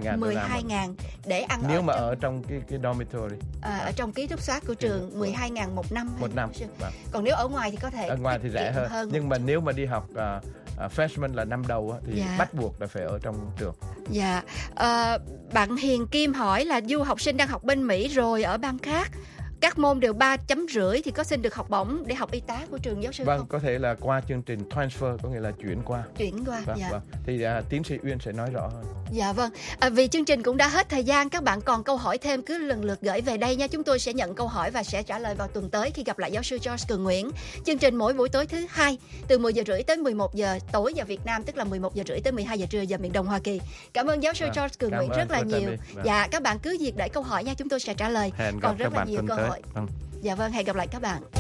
12.000 để ăn. Nếu mà ở trong cái dormitory. Ở trong ký túc xá của trường 12.000 một năm. Vâng. Còn nếu ở ngoài thì có thể ở ngoài thì rẻ hơn. Nhưng mà nếu mà đi học freshman là năm đầu thì bắt buộc là phải ở trong trường. Bạn Hiền Kim hỏi là du học sinh đang học bên Mỹ rồi ở bang khác các môn đều 3.5 thì có xin được học bổng để học y tá của trường giáo sư Vâng, không? có thể là qua chương trình transfer, có nghĩa là chuyển qua. Vâng, Dạ. vâng. Thì tiến sĩ Uyên sẽ nói rõ hơn. Dạ vâng, vì chương trình cũng đã hết thời gian, các bạn còn câu hỏi thêm cứ lần lượt gửi về đây nha. Chúng tôi sẽ nhận câu hỏi và sẽ trả lời vào tuần tới khi gặp lại giáo sư George Cường Nguyễn. Chương trình mỗi buổi tối thứ Hai từ 10:30 tới 11 giờ tối giờ Việt Nam, tức là 11:30 tới 12 giờ trưa giờ miền Đông Hoa Kỳ. Cảm ơn giáo sư George Cường Nguyễn rất là nhiều. Dạ, các bạn cứ việc để câu hỏi nha, chúng tôi sẽ trả lời. Hẹn gặp Còn rất các là bạn nhiều tuần câu tới. hỏi. Vâng. Dạ vâng, hẹn gặp lại các bạn.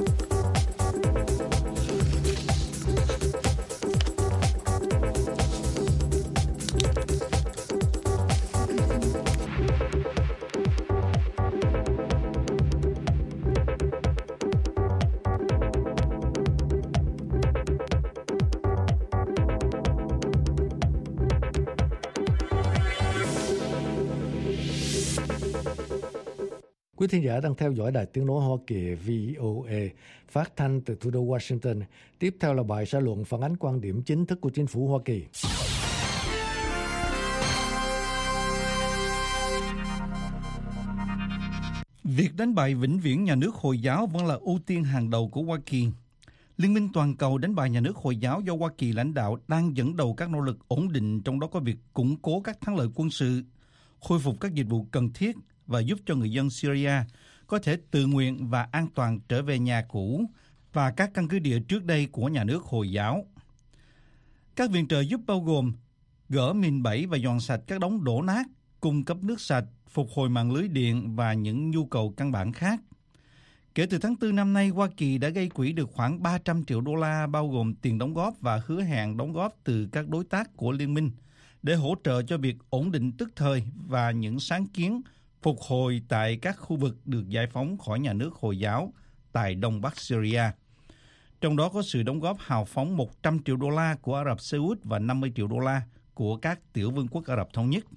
Quý thính giả đang theo dõi Đài Tiếng nói Hoa Kỳ VOA phát thanh từ thủ đô Washington. Tiếp theo là bài xã luận phản ánh quan điểm chính thức của chính phủ Hoa Kỳ. Việc đánh bại vĩnh viễn nhà nước Hồi giáo vẫn là ưu tiên hàng đầu của Hoa Kỳ. Liên minh toàn cầu đánh bại nhà nước Hồi giáo do Hoa Kỳ lãnh đạo đang dẫn đầu các nỗ lực ổn định, trong đó có việc củng cố các thắng lợi quân sự, khôi phục các dịch vụ cần thiết và giúp cho người dân Syria có thể tự nguyện và an toàn trở về nhà cũ và các căn cứ địa trước đây của nhà nước Hồi giáo. Các viện trợ giúp bao gồm gỡ mìn bẫy và dọn sạch các đống đổ nát, cung cấp nước sạch, phục hồi mạng lưới điện và những nhu cầu căn bản khác. Kể từ tháng 4 năm nay, Hoa Kỳ đã gây quỹ được khoảng 300 triệu đô la bao gồm tiền đóng góp và hứa hẹn đóng góp từ các đối tác của liên minh để hỗ trợ cho việc ổn định tức thời và những sáng kiến phục hồi tại các khu vực được giải phóng khỏi nhà nước Hồi giáo tại Đông Bắc Syria. Trong đó có sự đóng góp hào phóng 100 triệu đô la của Ả Rập Xê Út và 50 triệu đô la của các tiểu vương quốc Ả Rập Thống Nhất.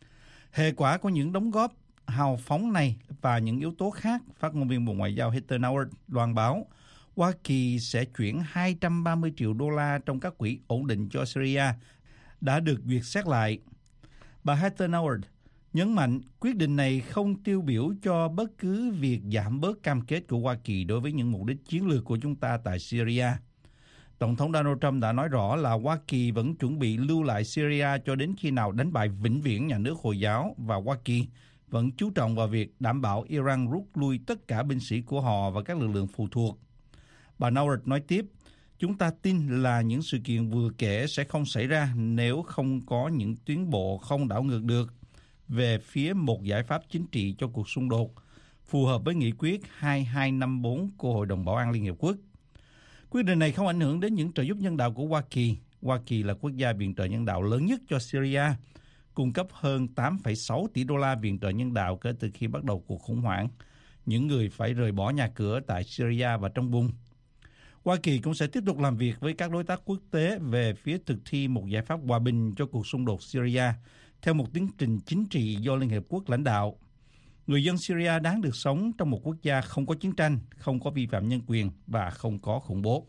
Hệ quả của những đóng góp hào phóng này và những yếu tố khác, phát ngôn viên Bộ Ngoại giao Heather Nauert loan báo Hoa Kỳ sẽ chuyển 230 triệu đô la trong các quỹ ổn định cho Syria đã được duyệt xét lại. Bà Heather Nauert nhấn mạnh quyết định này không tiêu biểu cho bất cứ việc giảm bớt cam kết của Hoa Kỳ đối với những mục đích chiến lược của chúng ta tại Syria. Tổng thống Donald Trump đã nói rõ là Hoa Kỳ vẫn chuẩn bị lưu lại Syria cho đến khi nào đánh bại vĩnh viễn nhà nước Hồi giáo, và Hoa Kỳ vẫn chú trọng vào việc đảm bảo Iran rút lui tất cả binh sĩ của họ và các lực lượng phụ thuộc. Bà Nauert nói tiếp, chúng ta tin là những sự kiện vừa kể sẽ không xảy ra nếu không có những tiến bộ không đảo ngược được về phía một giải pháp chính trị cho cuộc xung đột, phù hợp với nghị quyết 2254 của Hội đồng Bảo an Liên Hiệp Quốc. Quyết định này không ảnh hưởng đến những trợ giúp nhân đạo của Hoa Kỳ. Hoa Kỳ là quốc gia viện trợ nhân đạo lớn nhất cho Syria, cung cấp hơn 8,6 tỷ đô la viện trợ nhân đạo kể từ khi bắt đầu cuộc khủng hoảng. Những người phải rời bỏ nhà cửa tại Syria và trong vùng. Hoa Kỳ cũng sẽ tiếp tục làm việc với các đối tác quốc tế về phía thực thi một giải pháp hòa bình cho cuộc xung đột Syria theo một tiến trình chính trị do Liên Hiệp Quốc lãnh đạo. Người dân Syria đáng được sống trong một quốc gia không có chiến tranh, không có vi phạm nhân quyền và không có khủng bố.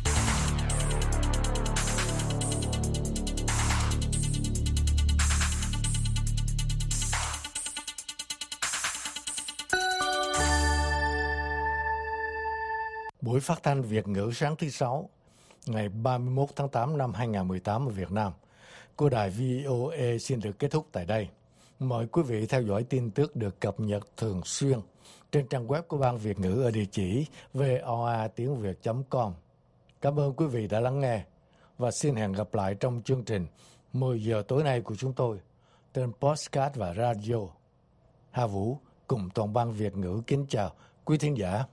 Buổi phát thanh Việt ngữ sáng thứ Sáu, ngày 31 tháng 8 năm 2018 ở Việt Nam của đài VOA xin được kết thúc tại đây. Mời quý vị theo dõi tin tức được cập nhật thường xuyên trên trang web của Ban Việt ngữ ở địa chỉ voatiengviet.com. Cảm ơn quý vị đã lắng nghe và xin hẹn gặp lại trong chương trình 10 giờ tối nay của chúng tôi trên podcast và radio. Hà Vũ cùng toàn ban Việt ngữ kính chào quý thính giả.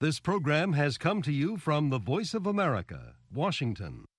This program has come to you from the Voice of America, Washington.